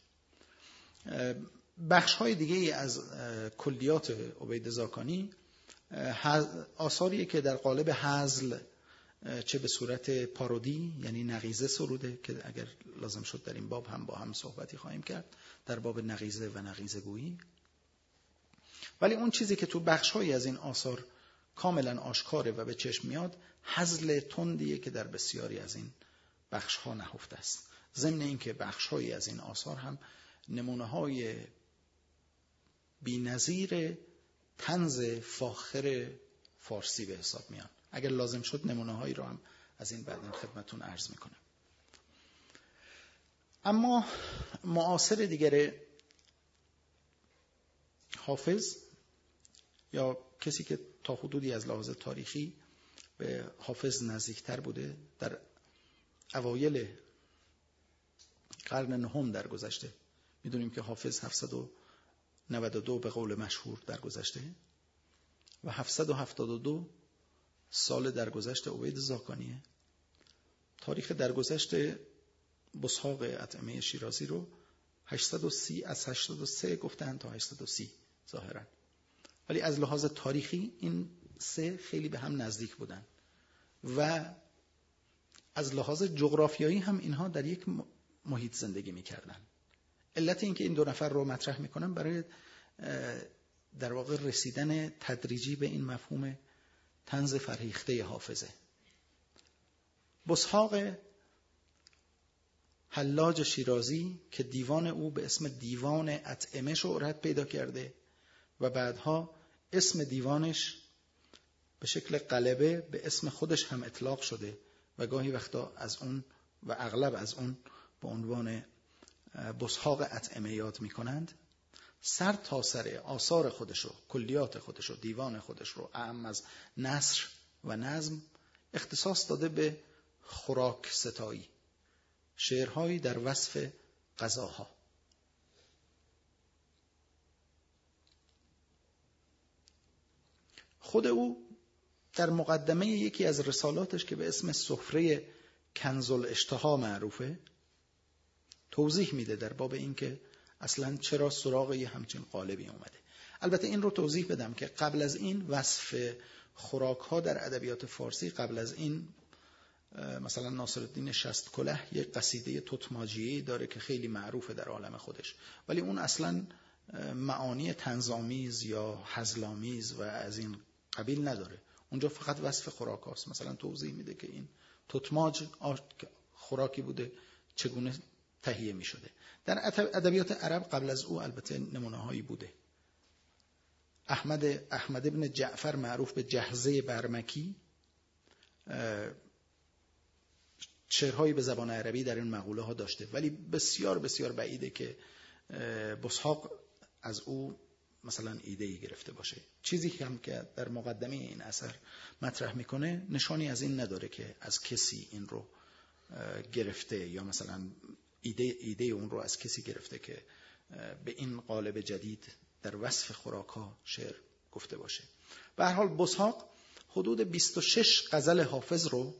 بخش‌های دیگه از کلیات عبید زاکانی آثاریه که در قالب هزل، چه به صورت پارودی یعنی نقیضه سروده که اگر لازم شد در این باب هم با هم صحبتی خواهیم کرد در باب نقیضه و نقیضه گویی، ولی اون چیزی که تو بخش‌هایی از این آثار کاملا آشکاره و به چشم میاد هزل تندیه که در بسیاری از این بخش‌ها نهفته است. ضمن اینکه بخش‌هایی از این آثار هم نمونه‌های بی‌نظیر طنز فاخر فارسی به حساب میان. اگر لازم شد نمونه‌هایی رو هم از این بعد خدمتتون عرض میکنم. اما معاصر دیگر حافظ یا کسی که تا حدودی از لحاظ تاریخی به حافظ نزدیکتر بوده، در اوایل قرن نهم در گذشته، میدونیم که حافظ 792 به قول مشهور در گذشته و 772 سال درگذشت عبید زاکانیه. تاریخ درگذشت بسحاق اطعمه شیرازی رو 830 از 83 گفتن تا 830 ظاهرا، ولی از لحاظ تاریخی این سه خیلی به هم نزدیک بودن و از لحاظ جغرافیایی هم اینها در یک محیط زندگی میکردن. علت این که این دو نفر رو مطرح میکنم برای در واقع رسیدن تدریجی به این مفهوم طنز فرهیخته حافظه. بسحاق حلاج شیرازی که دیوان او به اسم دیوان اطعمه شهرت پیدا کرده و بعدها اسم دیوانش به شکل غلبه به اسم خودش هم اطلاق شده و گاهی وقتا از اون و اغلب از اون به عنوان بسحاق اطعمه یاد می کنند. سر تا سر آثار خودشو، کلیات خودشو، دیوان خودش رو اعم از نثر و نظم اختصاص داده به خوراک ستایی، شعرهایی در وصف غذاها. خود او در مقدمه یکی از رسالاتش که به اسم سفره کنز الاشتها معروفه توضیح میده در باب این که اصلا چرا سراغ یه همچین قالبی اومده. البته این رو توضیح بدم که قبل از این وصف خوراک ها در ادبیات فارسی، قبل از این مثلا ناصرالدین شست کله یک قصیده تتماجیه‌ای داره که خیلی معروفه در عالم خودش، ولی اون اصلا معانی طنزآمیز یا هزل‌آمیز و از این قبیل نداره. اونجا فقط وصف خوراک هاست. مثلا توضیح میده که این تتماج خوراکی بوده، چگونه تهیه می شده. در ادبیات عرب قبل از او البته نمونه هایی بوده. احمد ابن جعفر معروف به جهزه برمکی شعرهایی به زبان عربی در این مقوله ها داشته، ولی بسیار بسیار بعیده که بسحاق از او مثلا ایده‌ای گرفته باشه. چیزی که هم که در مقدمه این اثر مطرح میکنه نشانی از این نداره که از کسی این رو گرفته یا مثلا ایده اون رو از کسی گرفته که به این قالب جدید در وصف خوراک‌ها شعر گفته باشه. به هر حال بسحاق حدود 26 غزل حافظ رو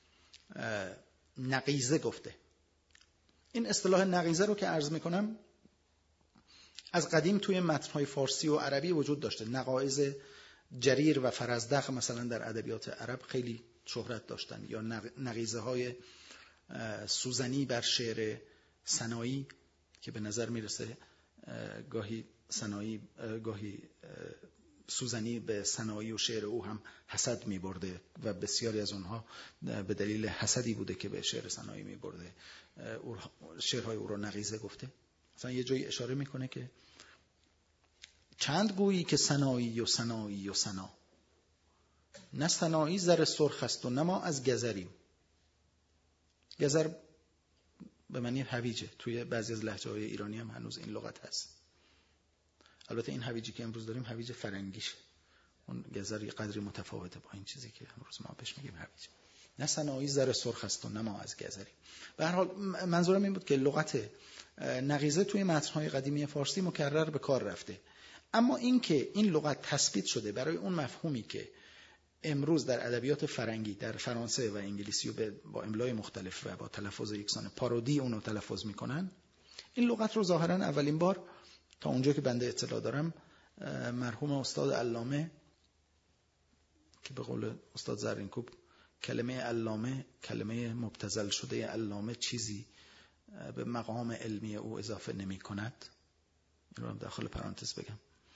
نقیضه گفته. این اصطلاح نقیضه رو که عرض میکنم از قدیم توی متن‌های فارسی و عربی وجود داشته. نقایض جریر و فرزدق مثلا در ادبیات عرب خیلی شهرت داشتن، یا نقیضه های سوزنی بر شعر سنایی که به نظر میرسه گاهی سنایی گاهی سوزنی به سنایی و شعر او هم حسد می‌برده و بسیاری از اونها به دلیل حسدی بوده که به شعر سنایی می‌برده شعرهای او را نقیضه گفته. مثلا یه جایی اشاره میکنه که چند گویی که سنایی و سنایی و سنا، نه سنایی زر سرخ است و نه ما از گزریم. گزر به معنی هویجه، توی بعضی از لهجه‌های ایرانی هم هنوز این لغت هست. البته این هویجی که امروز داریم هویج فرنگیشه، اون گزر یه قدری متفاوته با این چیزی که امروز ما بهش میگیم هویج. نه سنایی زر سرخ است و نه ما از گزریم. به هر حال منظورم این بود که لغت نقیضه توی متن‌های قدیمی فارسی مکرر به کار رفته، اما این که این لغت تثبیت شده برای اون مفهومی که امروز در ادبیات فرنگی در فرانسه و انگلیسی و با املای مختلف و با تلفظ یکسان پارودی اونو تلفظ میکنن، این لغت رو ظاهرا اولین بار تا اونجا که بنده اطلاع دارم مرحوم استاد علامه که به قول استاد زرینکوب کلمه علامه کلمه مبتذل شده علامه چیزی به مقام علمی او اضافه نمی کند، این رو هم داخل پرانتز بگم،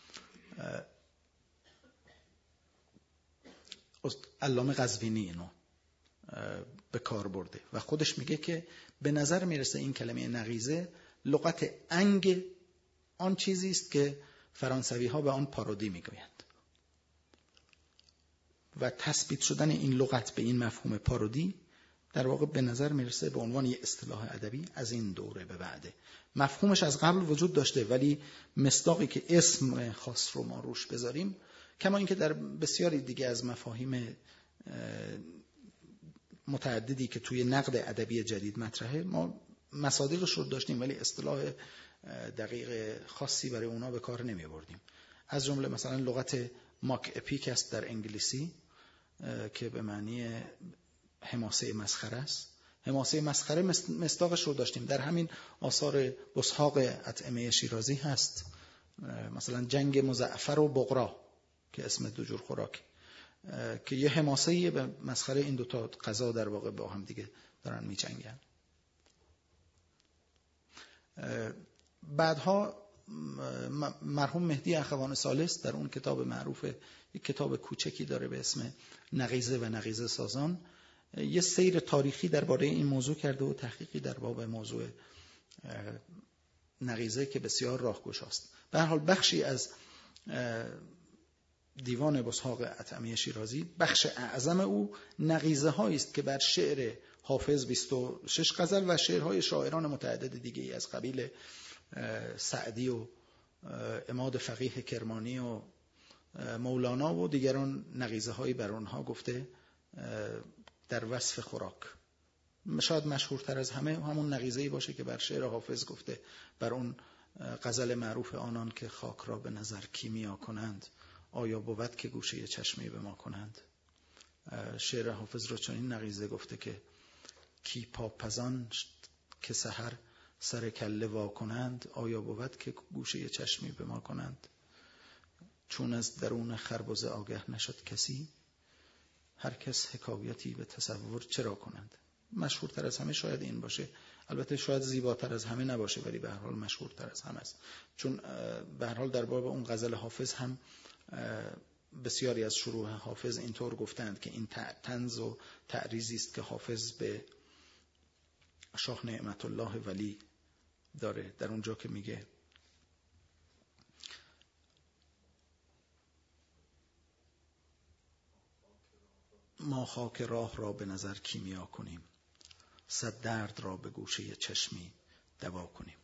علامه قزوینی اینو به کار برده و خودش میگه که به نظر میرسه این کلمه نقیضه لغت انگ آن چیزی است که فرانسوی ها به آن پارودی میگویند و تثبیت شدن این لغت به این مفهوم پارودی در واقع به نظر میرسه به عنوان یک اصطلاح ادبی از این دوره به بعده. مفهومش از قبل وجود داشته ولی مصداقی که اسم خاص رو ما روش بذاریم، کما اینکه در بسیاری دیگه از مفاهیم متعددی که توی نقد ادبی جدید مطرحه ما مصادیقش رو داشتیم ولی اصطلاح دقیق خاصی برای اونا به کار نمی بردیم. از جمله مثلا لغت ماک اپیک است در انگلیسی که به معنی حماسه مسخره است. حماسه مسخره مصداقش رو داشتیم در همین آثار بسحاق اطعمه شیرازی هست، مثلا جنگ مزعفر و بغرا که اسم دو جور خوراک که یه حماسه‌ای به مسخره این دوتا غذا در واقع با هم دیگه دارن می‌جنگن. بعدها مرحوم مهدی اخوان ثالث در اون کتاب معروف، یک کتاب کوچکی داره به اسم نقیضه و نقیضه سازان، یه سیر تاریخی درباره این موضوع کرده و تحقیقی در باب موضوع نقیضه که بسیار راهگشاست. به هر حال بخشی از دیوان بسحاق اطعمه شیرازی، بخش اعظم او نقیضه هایی است که بر شعر حافظ 26 غزل و شعرهای شاعران متعدد دیگه از قبیل سعدی و عماد فقیه کرمانی و مولانا و دیگران نقیضه هایی بر آنها گفته در وصف خوراک. شاید مشهورتر از همه همون نقیضه‌ای باشه که بر شعر حافظ گفته، بر اون غزل معروف آنان که خاک را به نظر کیمیا کنند، آیا بود که گوشه چشمی به ما کنند. شعر حافظ رو چنین نقیضه گفته که کی پاپزان که سحر سر کله وا کنند، آیا بود که گوشه چشمی به ما کنند. چون از درون خربزه آگه نشد کسی، هر کس حکایتی به تصور چرا کنند. مشهورتر از همه شاید این باشه، البته شاید زیباتر از همه نباشه ولی به هر حال مشهورتر از همه است، چون به هر حال در باب اون غزل حافظ هم بسیاری از شروح حافظ اینطور گفتند که این طنز و تعریضی است که حافظ به شاه نعمت الله ولی داره، در اونجا که میگه ما خاک راه را به نظر کیمیا کنیم، صد درد را به گوشه چشمی دوا کنیم.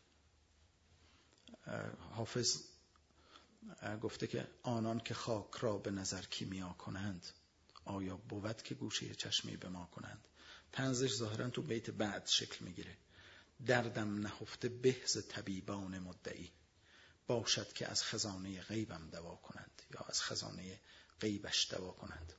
حافظ گفته که آنان که خاک را به نظر کیمیا کنند، آیا بود که گوشه چشمی به ما کنند؟ طنزش ظاهرا تو بیت بعد شکل میگیره. دردم نهفته به ز طبیبان مدعی، باشد که از خزانه غیبم دوا کنند، یا از خزانه غیبش دوا کنند.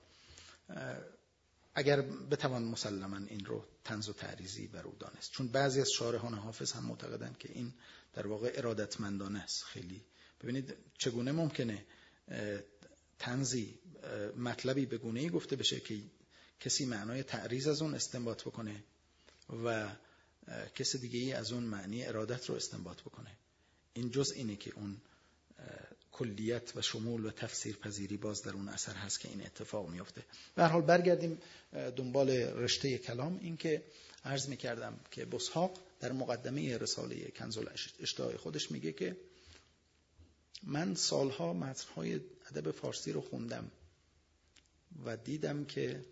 اگر بتوان مسلما این رو طنز و تعریضی بر او دانست، چون بعضی از شارحان حافظ هم معتقدند که این در واقع ارادتمندانه است. خیلی ببینید چگونه ممکنه طنزی مطلبی به گونه‌ای گفته بشه که کسی معنای تعریض از اون استنباط بکنه و کسی دیگه‌ای از اون معنی ارادت رو استنباط بکنه. این جز اینه که اون کلیت و شمول و تفسیر پذیری باز در اون اثر هست که این اتفاق میفته. به هر حال برگردیم دنبال رشته کلام. این که عرض میکردم که بسحاق در مقدمه رساله کنز الاشتهای خودش میگه که من سالها متن‌های ادب فارسی رو خوندم و دیدم که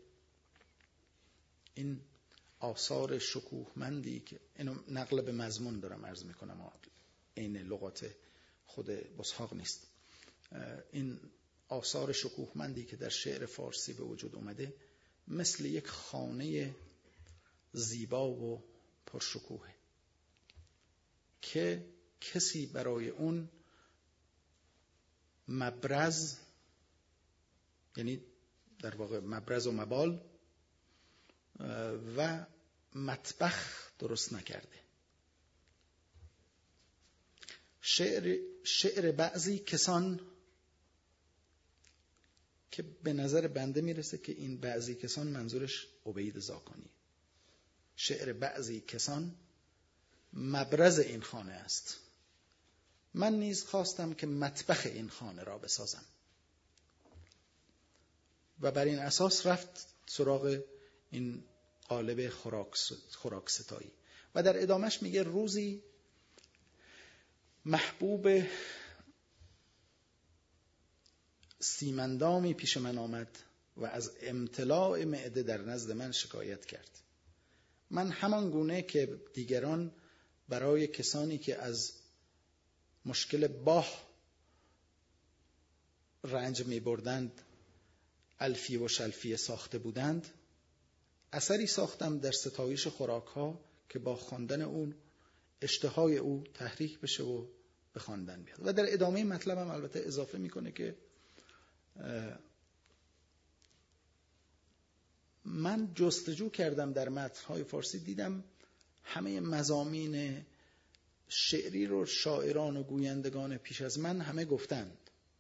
این آثار شکوهمندی که اینو نقل به مضمون دارم عرض میکنم، این لغات خود بسحاق نیست، این آثار شکوهمندی که در شعر فارسی به وجود اومده مثل یک خانه زیبا و پرشکوهه که کسی برای اون مبرز، یعنی در واقع مبرز و مبال و مطبخ درست نکرده. شعر بعضی کسان که به نظر بنده میرسه که این بعضی کسان منظورش عبید زاکانی، شعر بعضی کسان مبرز این خانه است. من نیز خواستم که مطبخ این خانه را بسازم و بر این اساس رفت سراغ این قالب خوراک ستایی. و در ادامش میگه روزی محبوب سیمندامی پیش من آمد و از امتلاع معده در نزد من شکایت کرد. من همان گونه که دیگران برای کسانی که از مشکل باه رنج می بردند الفیه و شلفیه ساخته بودند، اثری ساختم در ستایش خوراک ها که با خواندن اون اشتهای او تحریک بشه و به خواندن بیاد. و در ادامه مطلبم البته اضافه میکنه که من جستجو کردم در متن‌های فارسی، دیدم همه مضامین شعری رو شاعران و گویندگان پیش از من همه گفتند،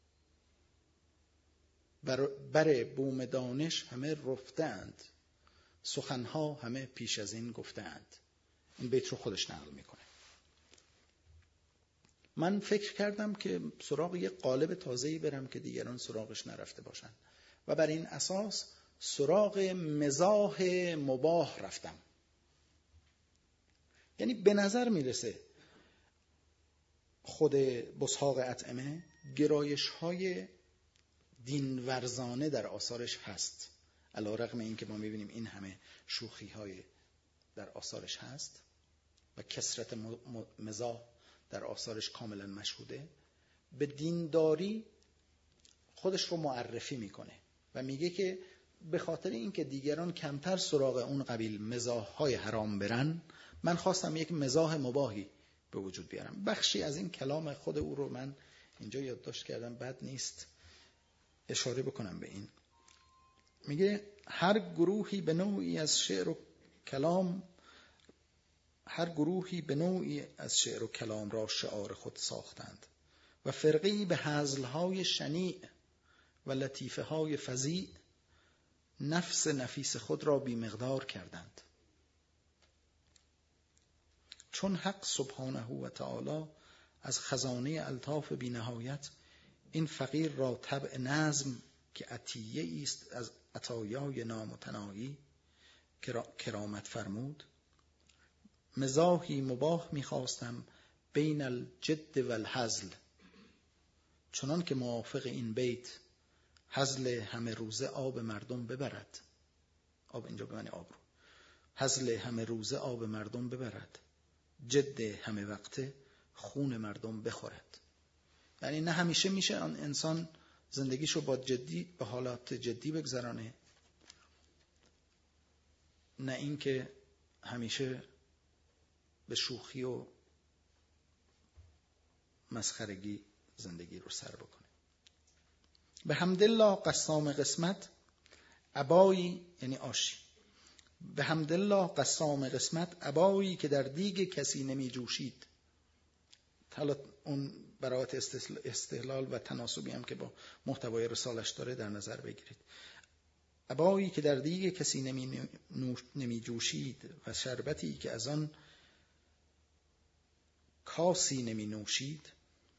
بر بوم دانش همه رفتند، سخنها همه پیش از این گفتند. این بیت رو خودش نقل میکنه. من فکر کردم که سراغ یک قالب تازه‌ای برم که دیگران سراغش نرفته باشن و بر این اساس سراغ مزاح مباح رفتم. یعنی به نظر میرسه خود بسحاق اطعمه گرایش‌های دینورزانه در آثارش هست، علی رغم این که ما می‌بینیم این همه شوخی‌های در آثارش هست و کثرت مزاح در آثارش کاملا مشهوده. به دینداری خودش رو معرفی میکنه و میگه که به خاطر اینکه دیگران کمتر سراغ اون قبیل مزاح‌های حرام برن، من خواستم یک مزاح مباحی به وجود بیارم. بخشی از این کلام خود او رو من اینجا یادداشت کردم، بد نیست اشاره بکنم به این. میگه هر گروهی به نوعی از شعر و کلام را شعار خود ساختند و فرقی به هزل‌های شنیع و لطیفه‌های فظیع نفس نفیس خود را بی مقدار کردند. چون حق سبحانه و تعالی از خزانه الطاف بی نهایت این فقیر را طبع نظم که عطیه است از عطایای نامتناهی کرامت فرمود، مزاحی مباح می‌خواستم بین الجد و الهزل، چنان که موافق این بیت هزل همه روزه آب مردم ببرد. آب اینجا به معنی آبرو. هزل همه روزه آب مردم ببرد، جد همه وقته خون مردم بخورد. یعنی نه همیشه میشه انسان زندگیشو با جدی به حالات جدی بگذرانه، نه اینکه همیشه به شوخی و مسخرگی زندگی رو سر بکنه. به حمدالله قسام قسمت ابایی، یعنی آشی، به حمدالله قسام قسمت ابایی که در دیگ کسی نمی جوشید. حالا اون برات استحلال و تناسبی هم که با محتوای رسالش داره در نظر بگیرید. ابایی که در دیگ کسی نمی جوشید و شربتی که از آن کاسی نمی نوشید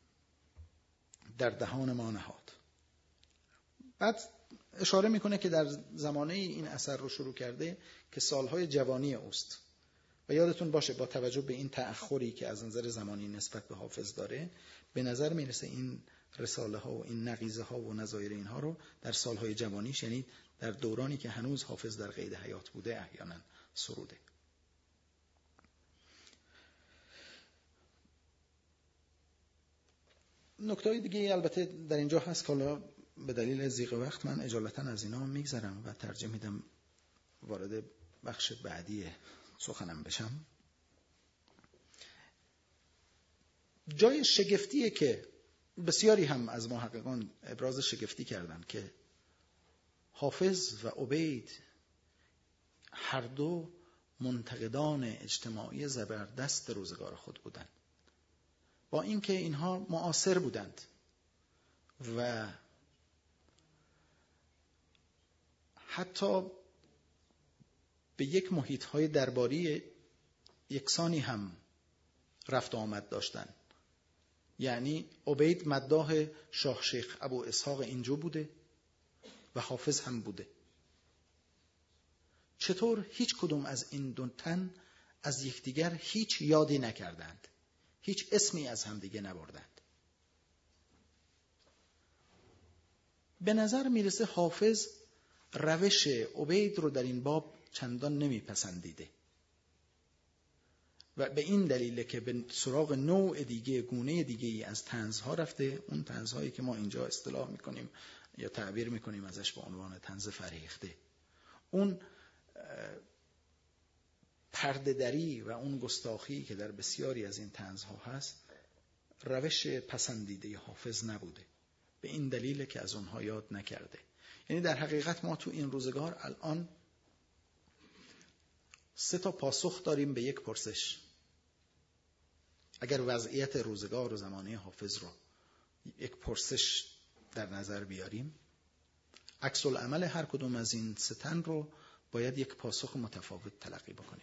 در دهان ما نهاد. بعد اشاره میکنه که در زمانه این اثر رو شروع کرده که سالهای جوانی اوست و یادتون باشه با توجه به این تأخری که از نظر زمانی نسبت به حافظ داره، به نظر میرسه این رساله ها و این نقیضه ها و نظایر اینها رو در سالهای جوانیش، یعنی در دورانی که هنوز حافظ در قید حیات بوده، احیانا سروده. نکته دیگه البته در اینجا هست که حالا به دلیل ضیق وقت من اجالتا از اینا میگذرم و ترجیح میدم وارد بخش بعدی سخنم بشم. جای شگفتیه که بسیاری هم از محققان ابراز شگفتی کردن که حافظ و عبید هر دو منتقدان اجتماعی زبردست روزگار خود بودند، با اینکه اینها معاصر بودند و حتی به یک محیط‌های درباری یکسانی هم رفت آمد داشتند. یعنی عبید مداح شاه شیخ ابو اسحاق اینجو بوده و حافظ هم بوده. چطور هیچ کدوم از این دو تن از یکدیگر هیچ یادی نکردند، هیچ اسمی از همدیگه نبردند؟ به نظر میرسه حافظ روش عبید رو در این باب چندان نمیپسندیده و به این دلیله که به سراغ نوع دیگه، گونه دیگه ای از طنزها رفته. اون طنزهایی که ما اینجا اصطلاح میکنیم یا تعبیر میکنیم ازش به عنوان طنز فرهیخته، اون پرده‌دری و اون گستاخی که در بسیاری از این طنزها هست روش پسندیده حافظ نبوده. به این دلیله که از اونها یاد نکرده. یعنی در حقیقت ما تو این روزگار الان 3 پاسخ داریم به یک پرسش. اگر وضعیت روزگار و زمانه حافظ رو یک پرسش در نظر بیاریم، عکس العمل هر کدوم از این 3 تن رو باید یک پاسخ متفاوت تلقی بکنیم.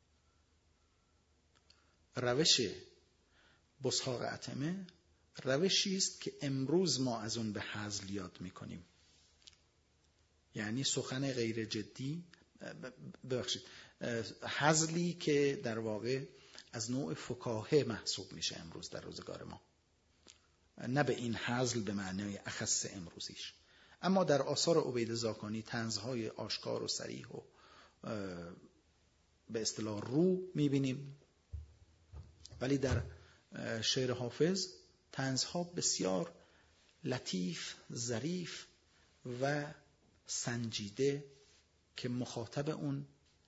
روش بسحاق اتمه روشی است که امروز ما از اون به هزل یاد میکنیم. یعنی سخن غیر جدی، هزلی که در واقع از نوع فکاهه محسوب میشه امروز در روزگار ما، نه به این هزل به معنای اخص امروزیش. اما در آثار عبید زاکانی طنزهای آشکار و صریح و به اصطلاح رو میبینیم، ولی در شعر حافظ طنزها بسیار لطیف، ظریف و سنجیده که مخاطب اون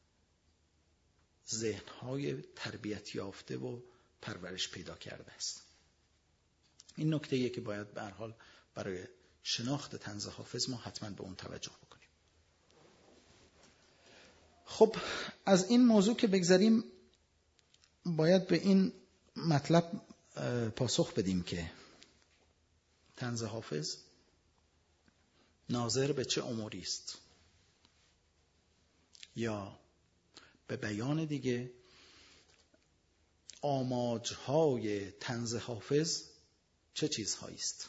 ذهنهای تربیت یافته و پرورش پیدا کرده است. این نکته‌ایه که باید به هر حال برای شناخت طنز حافظ ما حتما به اون توجه بکنیم. خب از این موضوع که بگذریم، باید به این مطلب پاسخ بدیم که طنز حافظ ناظر به چه اموری است، یا به بیان دیگه آماجهای طنز حافظ چه چیزهایی است.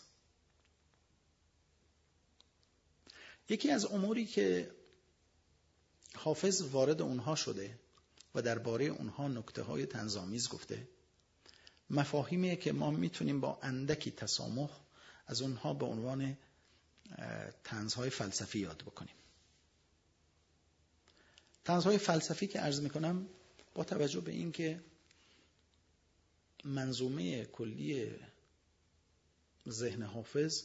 یکی از اموری که حافظ وارد اونها شده و درباره اونها نکته‌های طنزآمیز گفته، مفاهیمیه که ما میتونیم با اندکی تسامح از اونها به عنوان طنزهای فلسفی یاد بکنیم. طنزهای فلسفی که عرض میکنم با توجه به این که منظومه کلی ذهن حافظ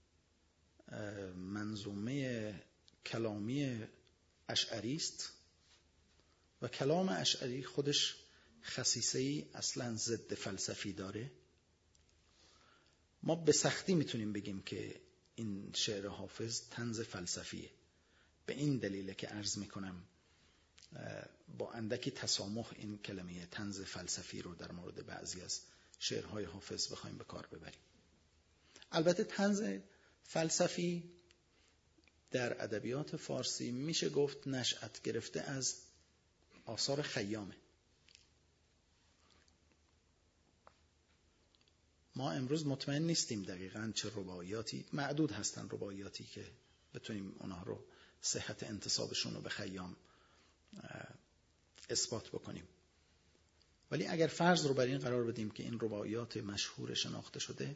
منظومه کلامی اشعری است و کلام اشعری خودش خصیصه‌ای اصلا ضد فلسفی داره، ما به سختی میتونیم بگیم که این شعر حافظ طنز فلسفیه. به این دلیله که عرض میکنم با اندکی تسامح این کلمه طنز فلسفی رو در مورد بعضی از شعرهای حافظ بخوایم به کار ببریم. البته طنز فلسفی در ادبیات فارسی میشه گفت نشأت گرفته از آثار خیامه. ما امروز مطمئن نیستیم دقیقاً چه رباعیاتی، معدود هستن رباعیاتی که بتونیم اونها رو صحت انتسابشون رو به خیام اثبات بکنیم، ولی اگر فرض رو بر این قرار بدیم که این رباعیات مشهور شناخته شده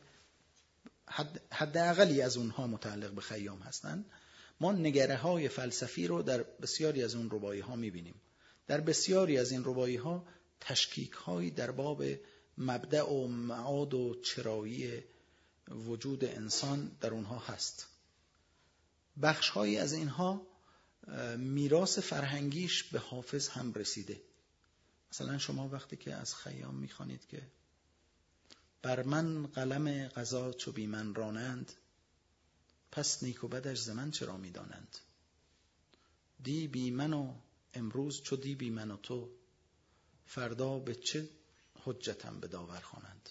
حداقلی از اونها متعلق به خیام هستن، ما نگره های فلسفی رو در بسیاری از اون رباعی ها میبینیم. در بسیاری از این رباعی ها تشکیک هایی در باب مبدأ و معاد و چرایی وجود انسان در اونها هست. بخش هایی از اینها میراث فرهنگیش به حافظ هم رسیده. مثلا شما وقتی که از خیام میخوانید که بر من قلم قضا چو بی من رانند، پس نیک و بدش ز من چرا میدانند. دی بی من و امروز چو دی بی من و تو، فردا به چه حجتم به داور خوانند.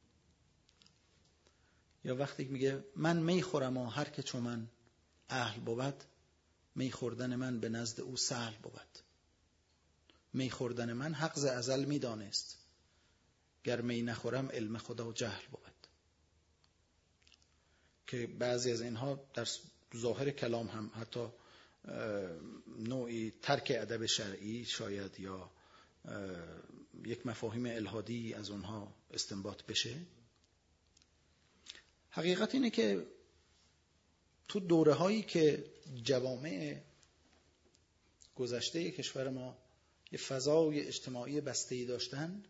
یا وقتی میگه من می خورم و هر که چو من اهل بود، می خوردن من به نزد او سهل بود. می خوردن من حق ز ازل میدانست، گر می نخورم علم خدا جهل بود. که بعضی از اینها در ظاهر کلام هم حتی نوعی ترک ادب شرعی شاید یا یک مفاهیم الهادی از اونها استنباط بشه. حقیقت اینه که تو دوره هایی که جوامع گذشته کشور ما یه فضای اجتماعی بسته‌ای داشتن،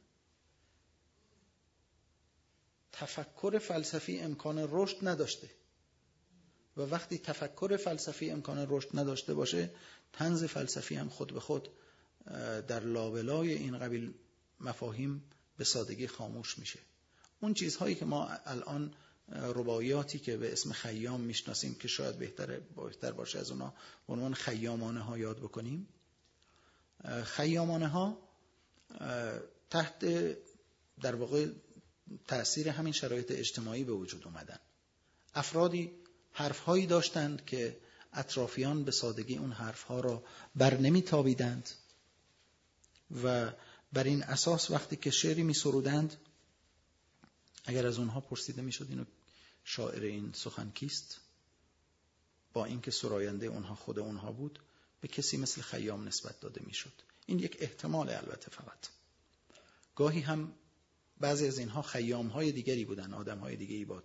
تفکر فلسفی امکان رشد نداشته و وقتی تفکر فلسفی امکان رشد نداشته باشه، طنز فلسفی هم خود به خود در لابلای این قبیل مفاهیم به سادگی خاموش میشه. اون چیزهایی که ما الان رباعیاتی که به اسم خیام میشناسیم که شاید بهتر باشه از اونا به عنوان خیامانه ها یاد بکنیم، خیامانه ها تحت در واقع تأثیر همین شرایط اجتماعی به وجود اومدن. افرادی حرفهایی داشتند که اطرافیان به سادگی اون حرفها را بر نمیتابیدند و بر این اساس وقتی که شعری می سرودند، اگر از اونها پرسیده می شد اینو شاعر این سخن کیست، با اینکه سراینده اونها خود اونها بود، به کسی مثل خیام نسبت داده می شد. این یک احتمال البته فقط. گاهی هم بعضی از اینها خیام‌های دیگری بودن، آدم‌های دیگری با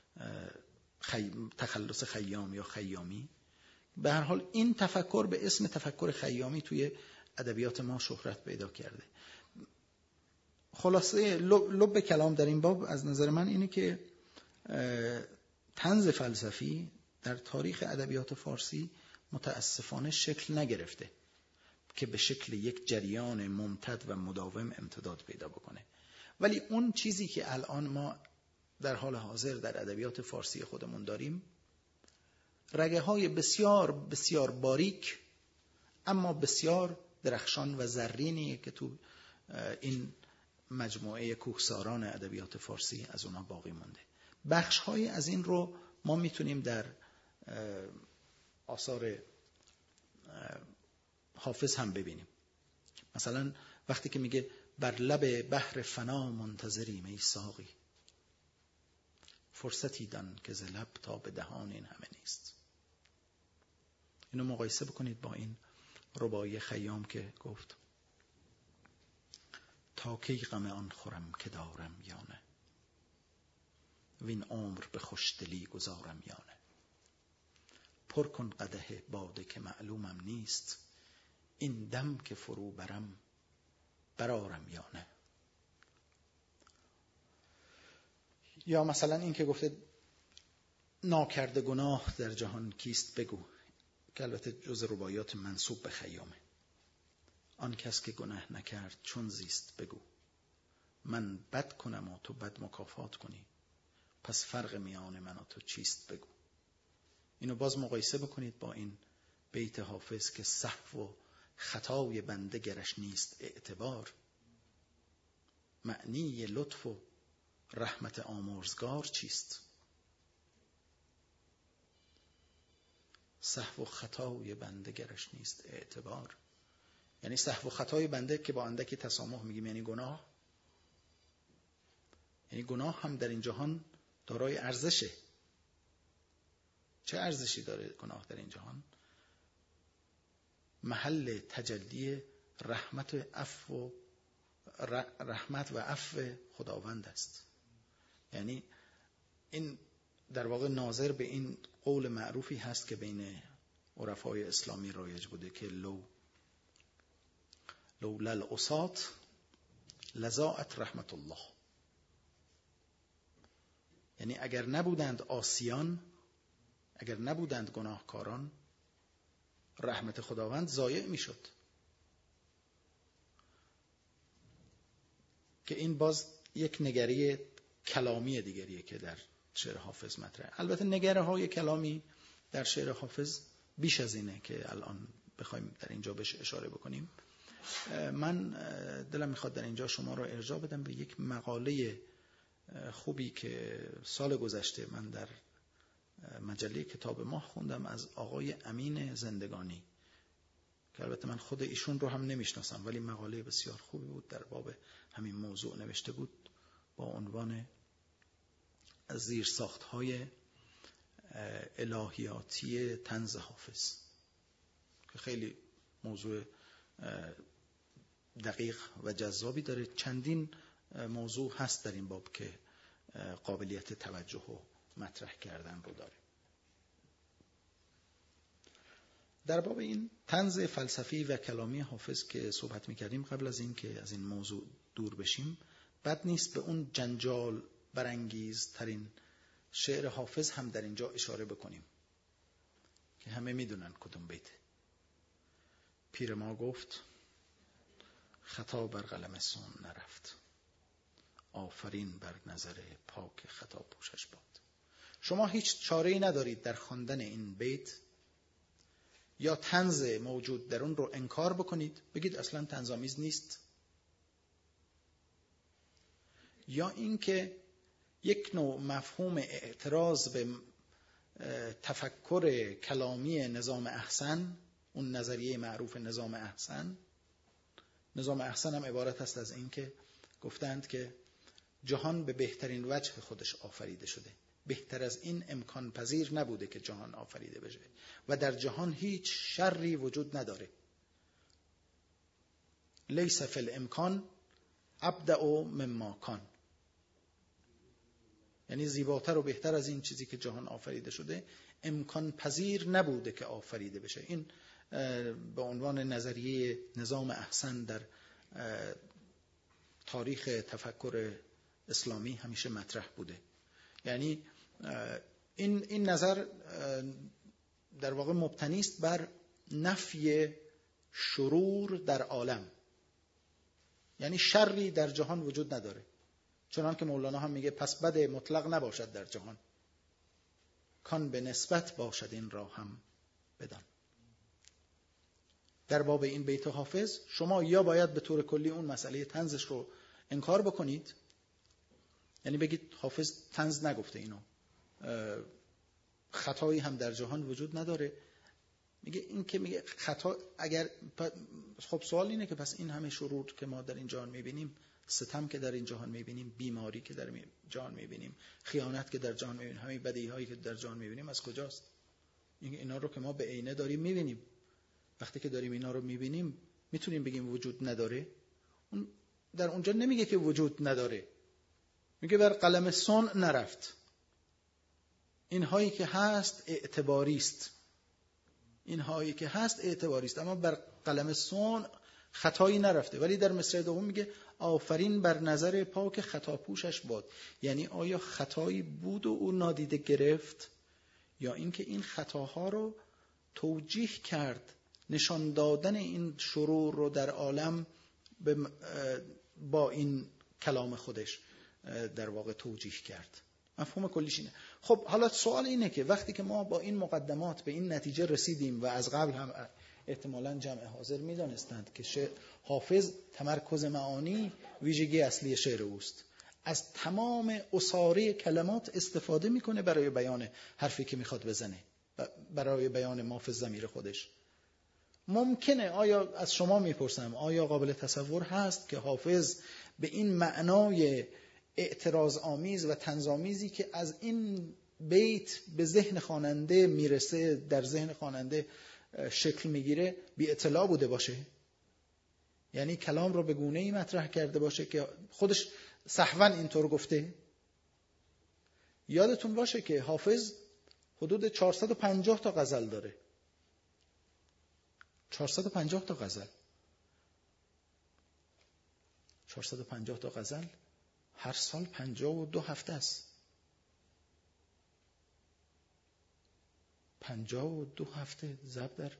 تخلص خیام یا خیامی. به هر حال این تفکر به اسم تفکر خیامی توی ادبیات ما شهرت پیدا کرده. خلاصه لب کلام در این باب از نظر من اینه که طنز فلسفی در تاریخ ادبیات فارسی متاسفانه شکل نگرفته که به شکل یک جریان ممتد و مداوم امتداد پیدا بکنه. ولی اون چیزی که الان ما در حال حاضر در ادبیات فارسی خودمون داریم، رگه های بسیار بسیار باریک اما بسیار درخشان و زرینی که تو این مجموعه کوهساران ادبیات فارسی از اونها باقی مونده. بخش های از این رو ما میتونیم در آثار حافظ هم ببینیم. مثلا وقتی که میگه بر لب بحر فنا منتظریم ای ساقی، فرصتی دان که ز لب تا به دهان این همه نیست. اینو مقایسه بکنید با این رباعی خیام که گفت تا کی غم آن خورم که دارم یا نه، وین عمر به خوشدلی گذارم یا نه. پر کن قدح باده که معلومم نیست، این دم که فرو برم برارم یا نه. یا مثلا این که گفته ناکرده گناه در جهان کیست بگو، که البته جز رباعیات منسوب به خیامه. آن کس که گناه نکرد چون زیست بگو، من بد کنم و تو بد مکافات کنی، پس فرق میان من و تو چیست بگو. اینو باز مقایسه بکنید با این بیت حافظ که سهو و خطای بنده گرش نیست اعتبار، معنی لطف و رحمت آمرزگار چیست. سهو و خطای بنده گرش نیست اعتبار، یعنی سهو و خطای بنده که با اندکی تسامح میگیم یعنی گناه. یعنی گناه هم در این جهان دارای ارزشه. چه ارزشی داره گناه در این جهان؟ محل تجلی رحمت و عفو خداوند است. یعنی این در واقع ناظر به این قول معروفی هست که بین عرفای اسلامی رایج بوده که لولا العصاة لضاعت رحمت الله. یعنی اگر نبودند عاصیان، اگر نبودند گناهکاران، رحمت خداوند ضایع میشد. که این باز یک نگری کلامی دیگریه که در شعر حافظ مطرحه. البته نگره های کلامی در شعر حافظ بیش از اینه که الان بخوایم در اینجا بهش اشاره بکنیم. من دلم میخواد در اینجا شما رو ارجاع بدم به یک مقاله خوبی که سال گذشته من در مجله کتاب ماه خوندم از آقای امین زندگانی، که البته من خود ایشون رو هم نمیشناسم، ولی مقاله بسیار خوبی بود، در باب همین موضوع نوشته بود با عنوان زیرساخت‌های الهیاتی طنز حافظ، که خیلی موضوع دقیق و جذابی داره. چندین موضوع هست در این باب که قابلیت توجه و مطرح کردن رو داره. در باب این طنز فلسفی و کلامی حافظ که صحبت می‌کردیم، قبل از این که از این موضوع دور بشیم، بد نیست به اون جنجال برانگیز ترین شعر حافظ هم در اینجا اشاره بکنیم که همه میدونن کدوم بیته. پیر ما گفت خطا بر قلم سون نرفت، آفرین بر نظر پاک خطا پوشش باد. شما هیچ چاره‌ای ندارید در خواندن این بیت یا طنز موجود در اون رو انکار بکنید، بگید اصلا طنزآمیز نیست، یا اینکه یک نوع مفهوم اعتراض به تفکر کلامی نظام احسن، اون نظریه معروف نظام احسن. نظام احسن هم عبارت است از این که گفتند که جهان به بهترین وجه خودش آفریده شده، بهتر از این امکان پذیر نبوده که جهان آفریده بشه و در جهان هیچ شری وجود نداره. لیس فی الامکان ابدع مما کان، یعنی زیباتر و بهتر از این چیزی که جهان آفریده شده امکان پذیر نبوده که آفریده بشه. این به عنوان نظریه نظام احسن در تاریخ تفکر اسلامی همیشه مطرح بوده. یعنی این نظر در واقع مبتنی است بر نفی شرور در عالم، یعنی شری در جهان وجود نداره. چنان که مولانا هم میگه پس بد مطلق نباشد در جهان، کان به نسبت باشد این را هم بدان. در باب این بیت حافظ شما یا باید به طور کلی اون مسئله طنزش رو انکار بکنید، یعنی بگید حافظ طنز نگفته، اینو خطایی هم در جهان وجود نداره. میگه این که میگه خطا، اگر خب سوال اینه که پس این همه شرور که ما در این جهان میبینیم، ستم که در این جهان میبینیم، بیماری که در جهان میبینیم، خیانت که در جهان میبینیم، همین بدیهایی هایی که در جهان میبینیم از کجاست؟ اینا رو که ما به عینه داریم میبینیم. وقتی که داریم اینا رو میبینیم میتونیم بگیم وجود نداره؟ اون در اونجا نمیگه که وجود نداره، میگه بر قلم صنع نرفت. اینهایی که هست اعتباری است. این هایی که هست اعتباری است، اما بر قلم صنع خطایی نرفته. ولی در مصرع دوم میگه آفرین بر نظر پاک خطاپوشش باد. یعنی آیا خطایی بود و او نادیده گرفت، یا اینکه این خطاها رو توجیه کرد، نشان دادن این شرور رو در عالم با این کلام خودش در واقع توجیه کرد. مفهوم کلیش اینه. خب حالا سوال اینه که وقتی که ما با این مقدمات به این نتیجه رسیدیم و از قبل هم احتمالاً جمع حاضر می‌دانستند که حافظ تمرکز معانی ویژگی اصلی شعر اوست، از تمام اساره کلمات استفاده میکنه برای بیان حرفی که میخواد بزنه، برای بیان ما فی ضمیر خودش. ممکنه، آیا از شما میپرسم، آیا قابل تصور هست که حافظ به این معنای اعتراض آمیز و طنز آمیزی که از این بیت به ذهن خواننده میرسه، در ذهن خواننده شکل میگیره، بی اطلاع بوده باشه؟ یعنی کلام رو به گونه‌ای مطرح کرده باشه که خودش سهواً اینطور گفته؟ یادتون باشه که حافظ حدود 450 تا غزل داره. 450 تا غزل. 450 تا غزل هر سال 52 هفته است. 52 هفته ضرب در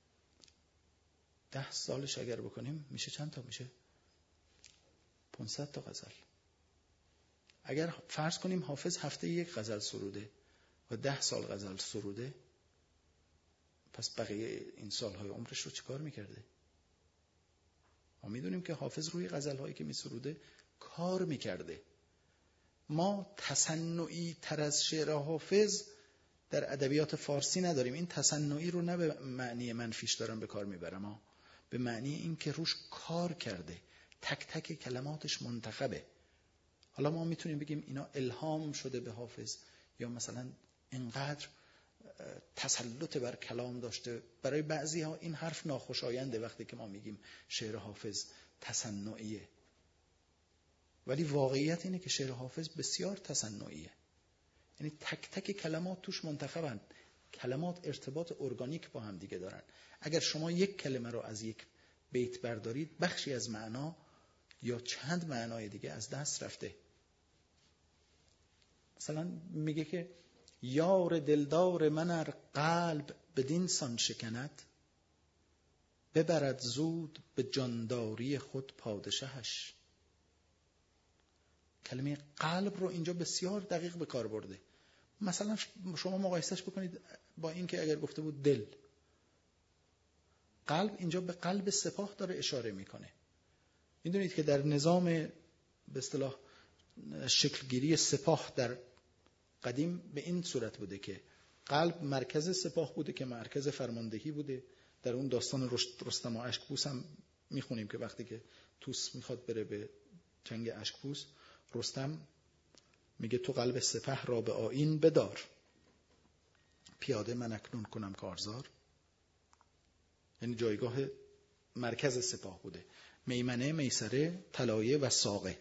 10 سالش اگر بکنیم میشه چند تا؟ میشه 500 تا غزل. اگر فرض کنیم حافظ هفته یک غزل سروده و 10 سال غزل سروده، پس بقیه این سالهای عمرش رو چیکار میکرده؟ ما میدونیم که حافظ روی غزلهایی که میسروده کار میکرده. ما تصنعی تر از شعر حافظ در ادبیات فارسی نداریم. این تصنعی رو نه به معنی منفیش دارم به کار میبرم، به معنی این که روش کار کرده، تک تک کلماتش منتخبه. حالا ما میتونیم بگیم اینا الهام شده به حافظ، یا مثلا اینقدر تسلط بر کلام داشته. برای بعضی ها این حرف ناخوشاینده وقتی که ما میگیم شعر حافظ تصنعیه، ولی واقعیت اینه که شعر حافظ بسیار تصنعیه. یعنی تک تک کلمات توش منتخبند. کلمات ارتباط ارگانیک با هم دیگه دارن. اگر شما یک کلمه رو از یک بیت بردارید، بخشی از معنا یا چند معنای دیگه از دست رفته. مثلا میگه که یار دلدار من ار قلب بدین سان شکند، ببرد زود به جانداری خود پادشهش. کلمه قلب رو اینجا بسیار دقیق به کار برده. مثلا شما مقایسهش بکنید با این که اگر گفته بود دل. قلب اینجا به قلب سپاه داره اشاره میکنه. میدونید که در نظام به اصطلاح شکلگیری سپاه در قدیم به این صورت بوده که قلب مرکز سپاه بوده که مرکز فرماندهی بوده. در اون داستان رستم و اشکپوس هم میخونیم که وقتی که طوس میخواد بره به جنگ اشکپوس، رستم میگه تو قلب سپه را به آیین بدار، پیاده من اکنون کنم کارزار. یعنی جایگاه مرکز سپاه بوده. میمنه، میسره، طلایه و ساقه.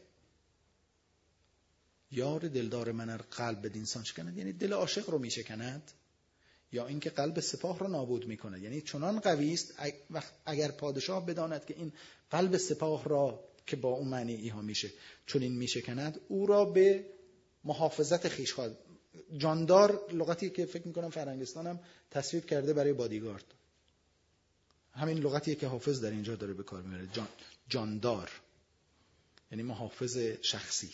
یار دلدار من ار قلب بدین سان شکند، یعنی دل عاشق رو میشکند، یا اینکه قلب سپاه رو نابود میکنه. یعنی چنان قوی است اگر پادشاه بداند که این قلب سپاه را که با اون معنی ایها میشه چون این میشکند، او را به محافظت خیش خواهد. جاندار لغتی که فکر میکنم فرنگستان هم تصویب کرده برای بادیگارد. همین لغتیه که حافظ در اینجا داره به کار میبره. جاندار یعنی محافظ شخصی.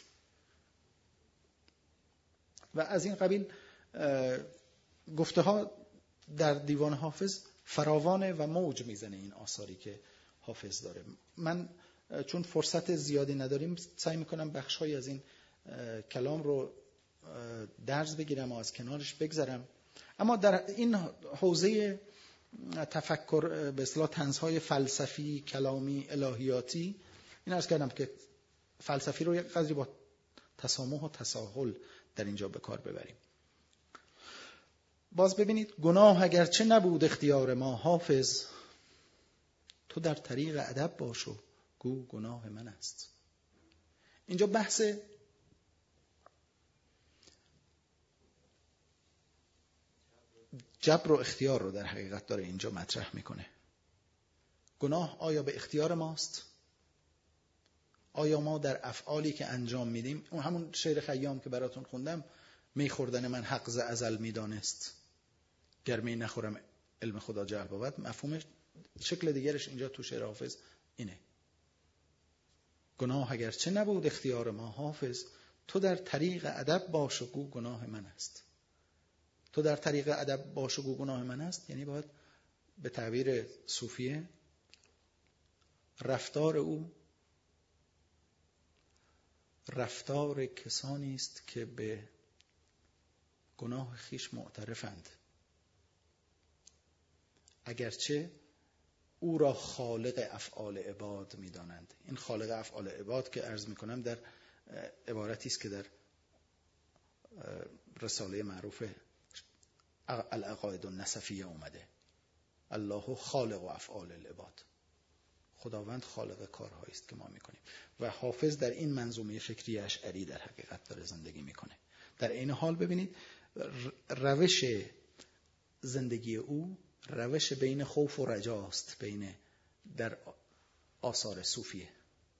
و از این قبیل گفته ها در دیوان حافظ فراوانه و موج میزنه این آثاری که حافظ داره. من چون فرصت زیادی نداریم سعی میکنم بخش‌هایی از این کلام رو درز بگیرم و از کنارش بگذرم. اما در این حوزه تفکر به اصطلاح طنزهای فلسفی، کلامی، الهیاتی، این عرض کردم که فلسفی رو یک قدری با تسامح و تساهل در اینجا به کار ببریم. باز ببینید، گناه اگرچه نبود اختیار ما حافظ، تو در طریق ادب باش و گو گناه من است. اینجا بحث جبر و اختیار رو در حقیقت داره اینجا مطرح میکنه. گناه آیا به اختیار ماست؟ آیا ما در افعالی که انجام میدیم، اون همون شعر خیام که براتون خوندم، می خوردن من حق ز ازل میدانست، گر می نخورم علم خدا جهل بود، مفهوم شکل دیگرش اینجا تو شعر حافظ اینه. گناه اگر چه نبود اختیار ما حافظ، تو در طریق ادب باش و گو گناه من است. تو در طریق ادب باش و گو گناه من است، یعنی باید به تعبیر صوفیه رفتار او رفتار کسانی است که به گناه خیش معترفند، اگرچه او را خالق افعال عباد می‌دانند. این خالق افعال عباد که عرض می‌کنم در عبارتی است که در رساله معروف العقاید النسفیه اومده. الله خالق و افعال العباد. خداوند خالق کارهایی است که ما می‌کنیم و حافظ در این منظومه فکری اشعری در حقیقت داره زندگی می‌کنه. در این حال ببینید روش زندگی او روش بین خوف و رجاست، بین در آثار صوفیه.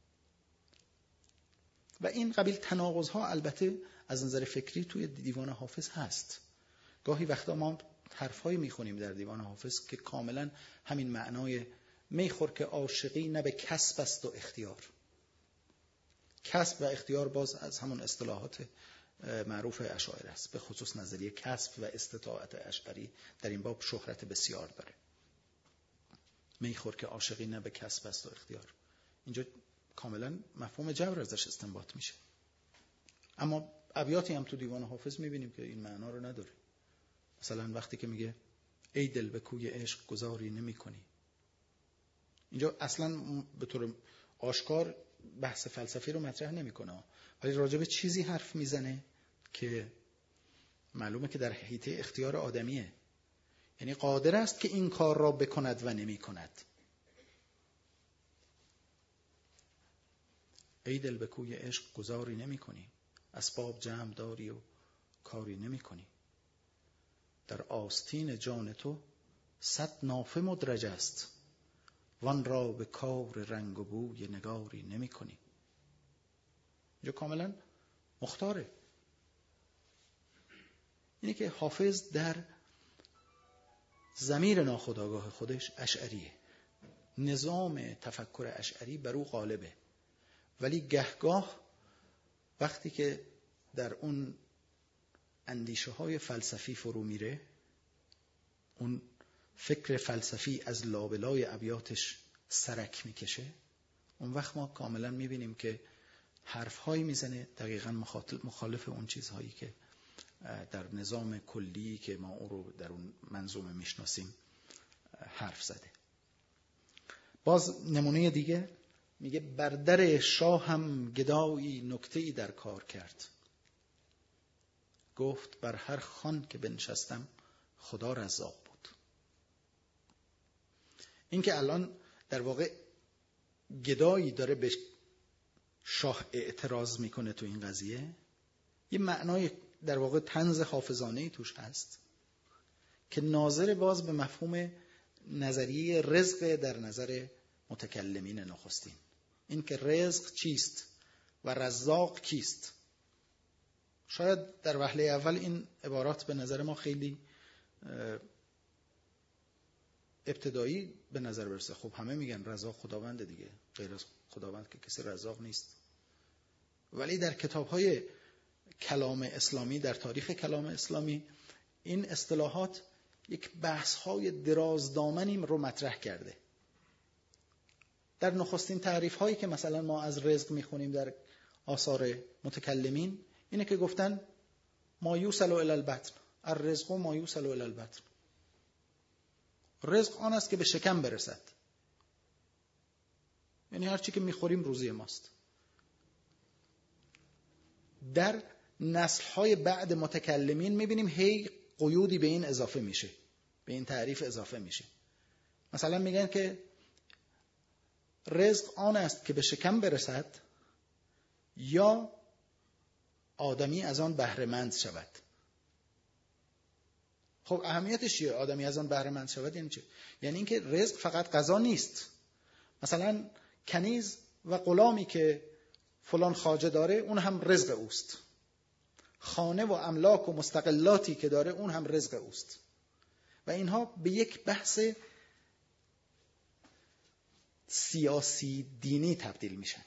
و این قبیل تناقض‌ها البته از نظر فکری توی دیوان حافظ هست. گاهی وقتا ما حرفایی میخونیم در دیوان حافظ که کاملا همین معنای میخور که عاشقی نه به کسب است و اختیار. کسب و اختیار باز از همون اصطلاحات معروف اشاعره است، به خصوص نظریه کسب و استطاعت اشعری در این باب شهرت بسیار داره. میخور که عاشقی نه به کسب است و اختیار، اینجا کاملا مفهوم جبر ازش استنباط میشه. اما ابیاتی هم تو دیوان حافظ میبینیم که این معنا رو نداره. مثلا وقتی که میگه ای دل به کوی عشق گذاری نمی کنی، اینجا اصلا به طور آشکار بحث فلسفی رو مطرح نمیکنه، ولی راجع به چیزی حرف میزنه که معلومه که در حیطه اختیار آدمیه، یعنی قادر است که این کار را بکند و نمی کند. ای دل به کوی عشق گذاری نمی کنی، اسباب جمع داری و کاری نمی کنی، در آستین جان تو 100 نافه مدرج است، وان را به کار رنگ و بوی نگاری نمی کنی. اینجا کاملا مختاره. اینه که حافظ در ضمیر ناخودآگاه خودش اشعریه، نظام تفکر اشعری بر او غالبه، ولی گهگاه وقتی که در اون اندیشه های فلسفی فرو میره، اون فکر فلسفی از لابلای ابیاتش سرک میکشه، اون وقت ما کاملا میبینیم که حرفهایی میزنه دقیقاً مخالف اون چیزهایی که در نظام کلی که ما اون رو در اون منظومه میشناسیم حرف زده. باز نمونه دیگه میگه بر در شاه هم گدایی نکته‌ای در کار کرد، گفت بر هر خوان که بنشستم خدا رزاق بود. این که الان در واقع گدایی داره به شاه اعتراض میکنه تو این قضیه، یه معنای در واقع طنز حافظانه‌ای توش هست که ناظر باز به مفهوم نظریه رزق در نظر متکلمین نخستین. این که رزق چیست و رزاق کیست. شاید در وهله اول این عبارات به نظر ما خیلی ابتدایی به نظر برسه. خب همه میگن رزاق خداونده دیگه، غیر از خداوند که کسی رزاق نیست. ولی در کتاب‌های کلام اسلامی، در تاریخ کلام اسلامی، این اصطلاحات یک بحث‌های درازدامنی رو مطرح کرده. در نخستین تعریف‌هایی که مثلا ما از رزق می‌خونیم در آثار متکلمین، اینه که گفتن ما یوصل الی البطن، الرزق ما یوصل الی البطن. رزق آن است که به شکم برسد، یعنی هر چی که می‌خوریم روزی ماست. در نسل‌های بعد متکلمین می‌بینیم هی قیودی به این اضافه میشه، به این تعریف اضافه میشه. مثلا میگن که رزق آن است که به شکم برسد یا آدمی از آن بهره مند شود. خب اهمیتش چیه؟ آدمی از آن بهره مند شود یعنی چه؟ یعنی اینکه رزق فقط غذا نیست. مثلا کنیز و غلامی که فلان خواجه داره اون هم رزق اوست، خانه و املاک و مستقلاتی که داره اون هم رزق اوست. و اینها به یک بحث سیاسی دینی تبدیل میشن.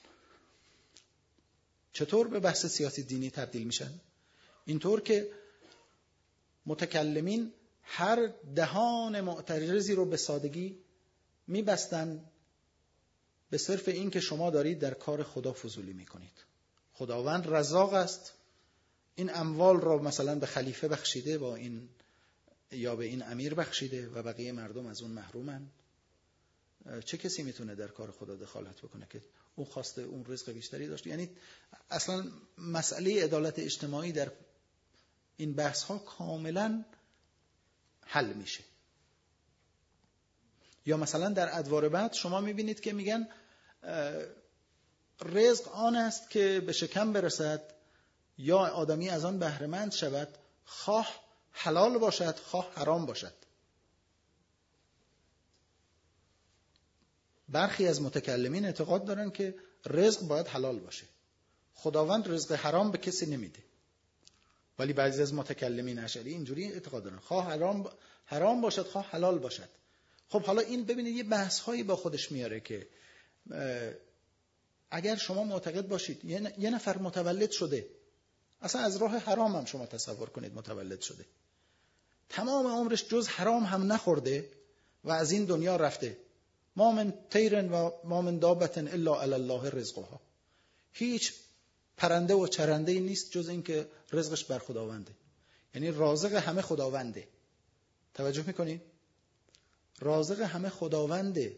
چطور به بحث سیاسی دینی تبدیل میشن؟ اینطور که متکلمین هر دهان معترضی رو به سادگی میبستن به صرف این که شما دارید در کار خدا فضولی میکنید. خداوند رزاق است، این اموال رو مثلا به خلیفه بخشیده با این یا به این امیر بخشیده و بقیه مردم از اون محرومن. چه کسی میتونه در کار خدا دخالت بکنه که اون خواسته اون رزق بیشتری داشت؟ یعنی اصلا مسئله عدالت اجتماعی در این بحث ها کاملا حل میشه. یا مثلا در ادوار بعد شما میبینید که میگن رزق آن است که به شکم برسد یا آدمی از آن بهره مند شود، خواه حلال باشد خواه حرام باشد. برخی از متکلمین اعتقاد دارن که رزق باید حلال باشه، خداوند رزق حرام به کسی نمیده. ولی بعضی از متکلمین اشعری اینجوری اعتقاد دارن خواه حرام باشد خواه حلال باشد. خب حالا این ببینید یه بحث هایی با خودش میاره که اگر شما معتقد باشید یه نفر متولد شده، اصلا از راه حرام هم شما تصور کنید متولد شده، تمام عمرش جز حرام هم نخورده و از این دنیا رفته، ما من طیر و ما من دابة الا علی الله رزقها، هیچ پرنده و چرنده نیست جز این که رزقش بر خداونده. یعنی رازق همه خداونده. توجه میکنید؟ رازق همه خداونده.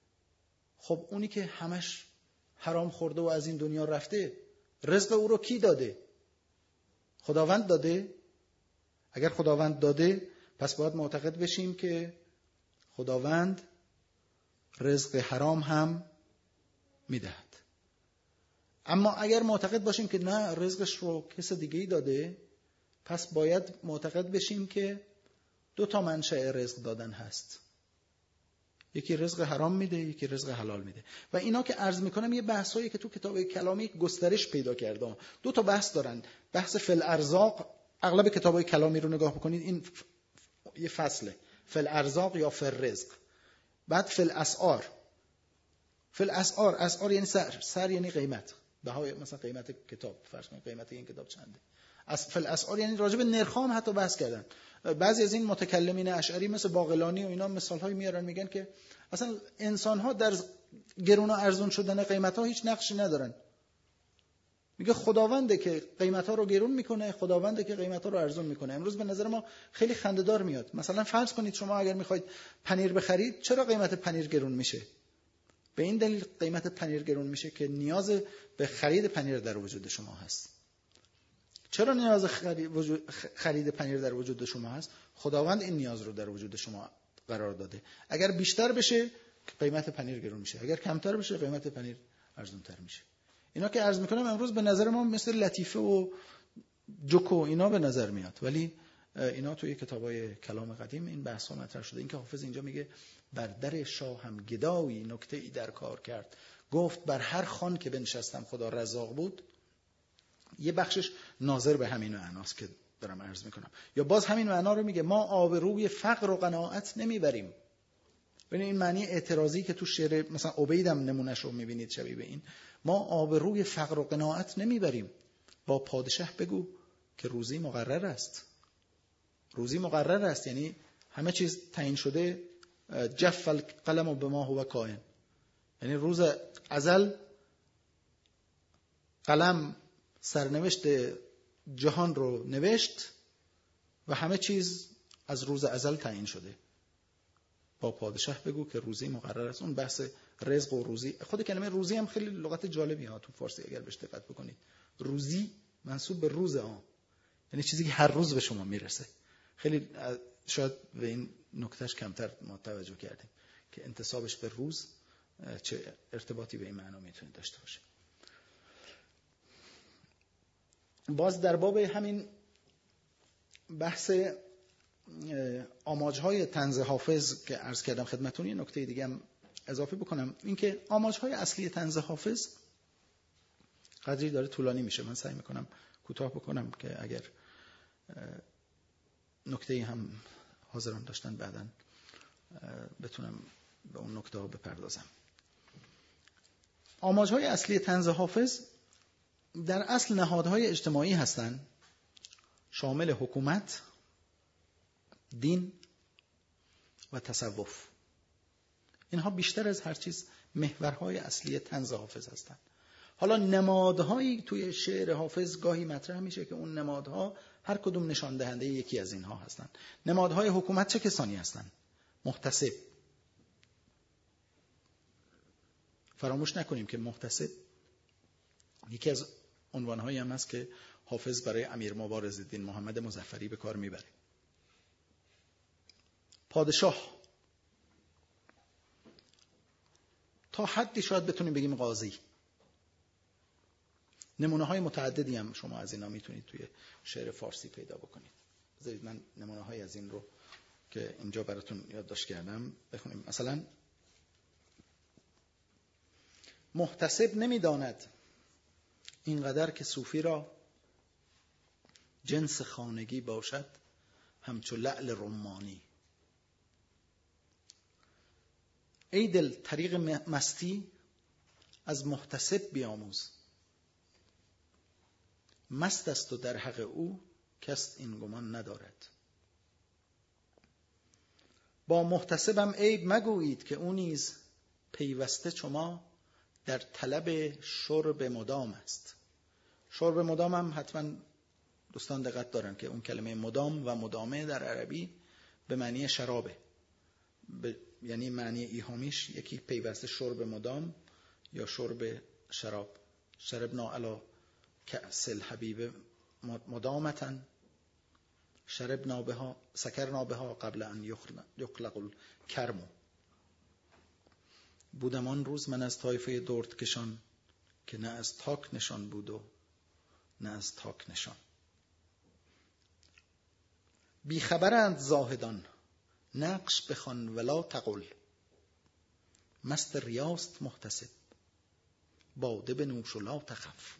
خب اونی که همش حرام خورده و از این دنیا رفته، رزق او رو کی داده؟ خداوند داده؟ اگر خداوند داده پس باید معتقد بشیم که خداوند رزق حرام هم میدهد. اما اگر معتقد باشیم که نه رزقش رو کس دیگه‌ای داده، پس باید معتقد بشیم که دو تا منشأ رزق دادن هست، یکی رزق حرام میده یکی رزق حلال میده. و اینا که عرض میکنم یه بحثایی که تو کتاب کلامی گسترش پیدا کرده. دو تا بحث دارن، بحث فی الارزاق، اغلب کتابای کلامی رو نگاه بکنید این یه فصله، فی الارزاق یا فی الرزق. بعد فی الاسعار. فی الاسعار، اسعار یعنی سر یعنی قیمت، بهای مثلا قیمت کتاب، فرض کنید قیمت این کتاب چنده. فی الاسعار یعنی راجع به نرخام حتی بحث کردن. بعضی از این متکلمین اشعری مثل باقلانی و اینا مثال‌های میارن، میگن که اصلا انسان‌ها در گرون و ارزون شدن قیمت‌ها هیچ نقشی ندارن. میگه خداونده که قیمت‌ها رو گرون میکنه، خداونده که قیمت‌ها رو ارزون میکنه. امروز به نظر ما خیلی خنده‌دار میاد. مثلا فرض کنید شما اگر میخواید پنیر بخرید، چرا قیمت پنیر گرون میشه؟ به این دلیل قیمت پنیر گرون میشه که نیاز به خرید پنیر در وجود شما هست. چرا نیاز خرید پنیر در وجود شما هست؟ خداوند این نیاز رو در وجود شما قرار داده. اگر بیشتر بشه قیمت پنیر گرون میشه، اگر کمتر بشه قیمت پنیر ارزان‌تر میشه. اینا که عرض میکنم امروز به نظر ما مثل لطیفه و جوکو اینا به نظر میاد، ولی اینا توی کتابای کلام قدیم این بحثا مطرح شده. این که حافظ اینجا میگه بر در شاه هم گدایی نکته ای در کار کرد، گفت بر هر خان که بنشستم خدا رزاق بود. یه بخشش ناظر به همین معناست که دارم عرض میکنم. یا باز همین معنا رو میگه ما آبروی فقر و قناعت نمیبریم. ببین این معنی اعتراضی که تو شعر مثلا عبیدم نمونهش رو میبینید شبیه به این. ما آبروی فقر و قناعت نمیبریم، با پادشاه بگو که روزی مقرر است. روزی مقرر است یعنی همه چیز تعیین شده. جف القلم بما هو کائن، یعنی روز ازل قلم سرنوشت جهان رو نوشت و همه چیز از روز ازل تعیین شده. با پادشاه بگو که روزی مقرر است. اون بحث رزق و روزی، خود کلمه روزی هم خیلی لغت جالبی ها تو فارسی اگر بهش دقت بکنید. روزی منسوب به روز یعنی چیزی که هر روز به شما میرسه. خیلی شاید به این نکتهش کمتر ما توجه کردیم که انتسابش به روز چه ارتباطی به این معنا میتونه داشته باشه. باز در باب همین بحث آماج‌های طنز حافظ که عرض کردم خدمتتون، یه نکته دیگه هم اضافه بکنم، این که آماج‌های اصلی طنز حافظ قدری داره طولانی میشه، من سعی میکنم کوتاه بکنم که اگر نکته‌ای هم حاضران داشتن بعداً بتونم به اون نکته ها بپردازم. آماج‌های اصلی طنز حافظ در اصل نهادهای اجتماعی هستند، شامل حکومت، دین و تصوف. اینها بیشتر از هر چیز محورهای اصلی طنز حافظ هستند. حالا نمادهایی توی شعر حافظ گاهی مطرح میشه که اون نمادها هر کدوم نشان دهنده یکی از اینها هستند. نمادهای حکومت چه کسانی هستند؟ محتسب. فراموش نکنیم که محتسب یکی از عنوانهایی هم هست که حافظ برای امیر مبارزالدین محمد مظفری به کار میبره. پادشاه، تا حدی شاید بتونیم بگیم قاضی. نمونه های متعددی هم شما از اینا میتونید توی شعر فارسی پیدا بکنید. بذارید من نمونه های از این رو که اینجا براتون یادداشت کردم بخونیم. مثلا محتسب نمیداند اینقدر که صوفی را جنس خانگی باشد همچو لعل رمانی. ای دل طریق مستی از محتسب بیاموز، مست است و در حق او کس این گمان ندارد. با محتسبم عیب مگویید که او نیز پیوسته شما در طلب شرب مدام است. شرب مدام هم حتما دوستان دقت دارن که اون کلمه مدام و مدامه در عربی به معنی شرابه، یعنی معنی ایهامیش یکی پیوسته شرب مدام یا شرب شراب. شربنا علی کأس الحبیب مدامتا شربنا بها سکرنا بها قبل ان یخلق الکرم. بودم آن روز من از طایفه دردکشان که نه از تاک نشان بود و نه از تاک نشان. بیخبرند زاهدان نقش بخوان ولا تقل، مست ریاست محتسب باده بنوش و لا تخف.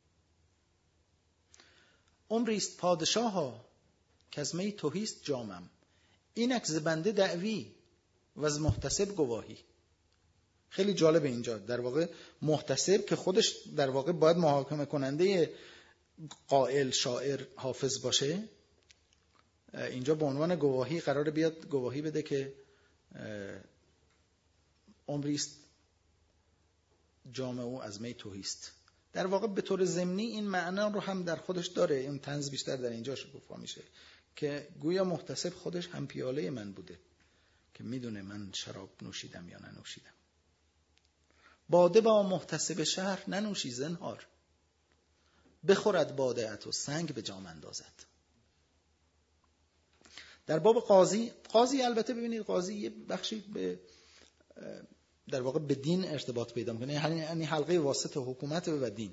عمریست پادشاها که از می تهیست جامم، اینک ز بنده دعوی و از محتسب گواهی. خیلی جالب اینجا در واقع محتسب که خودش در واقع باید محاکمه کننده قائل شاعر حافظ باشه، اینجا به عنوان گواهی قراره بیاد گواهی بده که عمریست جام او از می تهیست. در واقع به طور ضمنی این معنا رو هم در خودش داره. این طنز بیشتر در اینجا شکوفا میشه که گویا محتسب خودش هم پیاله من بوده که میدونه من شراب نوشیدم یا ننوشیدم. باده با محتسب شهر ننوشی زنهار، بخورد باده ات و سنگ به جام اندازد. در باب قاضی البته ببینید قاضی یه بخشی به در واقع به دین ارتباط پیدا میکنه، یعنی حلقه واسط حکومت و دین.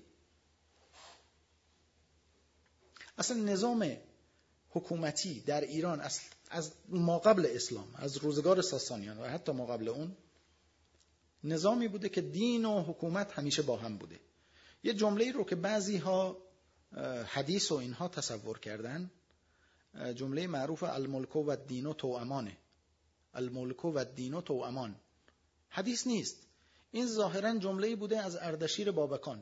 اصلا نظام حکومتی در ایران از ما قبل اسلام، از روزگار ساسانیان و حتی ما قبل اون، نظامی بوده که دین و حکومت همیشه با هم بوده. یه جمله‌ای رو که بعضی ها حدیث و اینها تصور کردن، جمله معروف الملک و الدین توأمانه. الملک و الدین توأمان حدیث نیست. این ظاهرا جمله‌ای بوده از اردشیر بابکان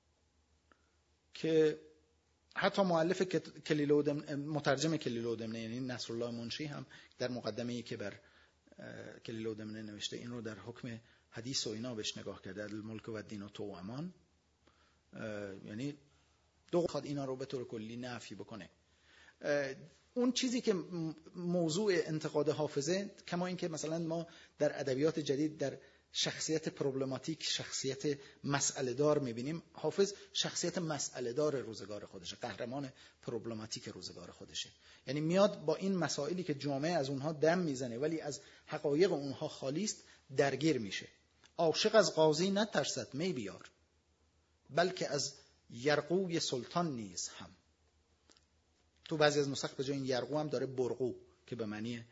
که حتی مؤلف مترجم کلیل و دمنه یعنی نصرالله منشی هم در مقدمه‌ای که بر کلیل و دمنه نوشته این رو در حکم حدیث و اینا بهش نگاه کرده. الملک و الدین توأمان یعنی خواد اینا رو به طور کلی نفی بکنه. اون چیزی که موضوع انتقاد حافظه، کما اینکه مثلا ما در ادبیات جدید در شخصیت پروبلماتیک، شخصیت مسئله دار میبینیم، حافظ شخصیت مسئله دار روزگار خودشه، قهرمان پروبلماتیک روزگار خودشه. یعنی میاد با این مسائلی که جامعه از اونها دم میزنه ولی از حقایق اونها خالی است درگیر میشه. عاشق از قاضی نترسد می بیار، بلکه از یرقوی سلطان نیز هم. تو بعضی از نسخ به جای این یرقو هم داره برقو، که به معنی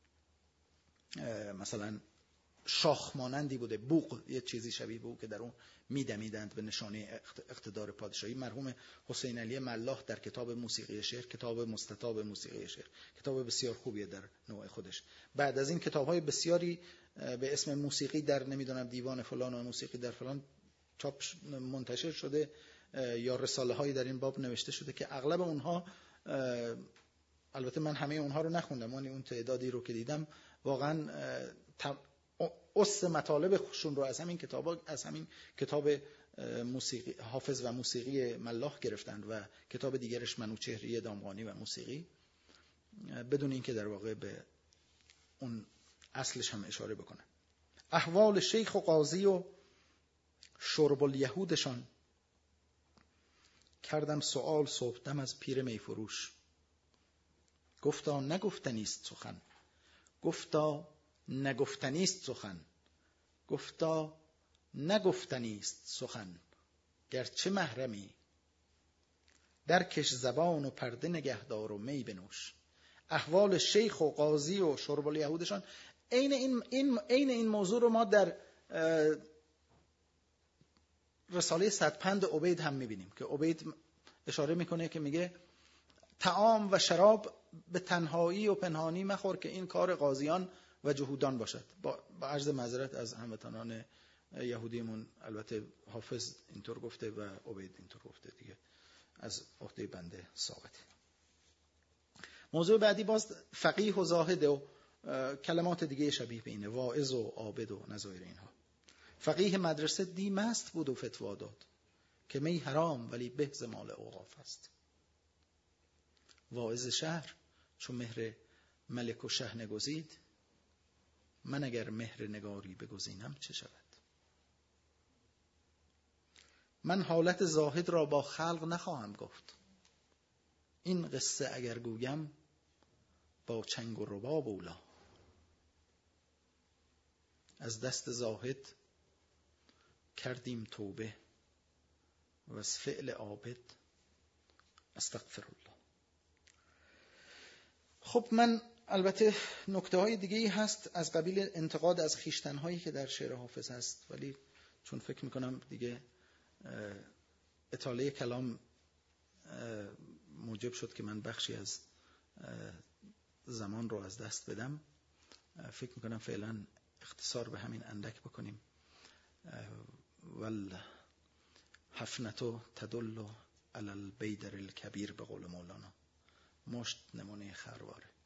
مثلا شاخ مانندی بوده، بوق یه چیزی شبیه به او که در اون میدمیدند به نشانه اقتدار پادشاهی. مرحوم حسین علی ملاح در کتاب موسیقی شعر، کتاب مستطاب موسیقی شعر، کتاب بسیار خوبیه در نوع خودش، بعد از این کتاب‌های بسیاری به اسم موسیقی در نمیدونم دیوان فلان و موسیقی در فلان چاپ منتشر شده یا رساله هایی در این باب نوشته شده که اغلب اونها، البته من همه اونها رو نخوندم، من اون تعدادی رو که دیدم واقعا اصل مطالبشون رو از همین کتاب موسیقی حافظ و موسیقی ملاح گرفتند و کتاب دیگرش منوچهری دامغانی و موسیقی، بدون اینکه در واقع به اون اصلش هم اشاره بکنن. احوال شیخ و قاضی و شرب الیهودشان، کردم سؤال صبحدم از پیر میفروش. گفتا نگفتنیست سخن، گفتا نگفتنیست سخن، گفتا نگفتنیست سخن، گرچه محرمی درکش زبان و پرده نگهدار و می بنوش. احوال شیخ و قاضی و شرب الیهودشان، عین این موضوع رو ما در رساله صدپند عبید هم میبینیم که عبید اشاره میکنه که میگه طعام و شراب به تنهایی و پنهانی مخور که این کار قاضیان و جهودان باشد. با عرض معذرت از هموطنان یهودیمون، البته حافظ اینطور گفته و عبید اینطور گفته، دیگه از عهده بنده ساقطه. موضوع بعدی باز فقیه و زاهد و کلمات دیگه شبیه به اینه، واعظ و عابد و نظایر اینها. فقیه مدرسه دی مست بود و فتوا داد که می حرام ولی به ز مال اوقاف است. واعظ شهر چون مهر ملک و شه نگزید، من اگر مهر نگاری بگزینم چه شود؟ من حالت زاهد را با خلق نخواهم گفت، این قصه اگر گویم با چنگ و رباب اولا. از دست زاهد کردیم توبه و از فعل عابد استغفر الله. خب من البته نکته های دیگه هست از قبیل انتقاد از خویشتن هایی که در شعر حافظ هست، ولی چون فکر میکنم دیگه اطاله کلام موجب شد که من بخشی از زمان رو از دست بدم، فکر میکنم فعلا اختصار به همین اندک بکنیم. ول حفنتو تدل علی البیدر الکبیر به قول مولانا، مشت نمونه خرواره.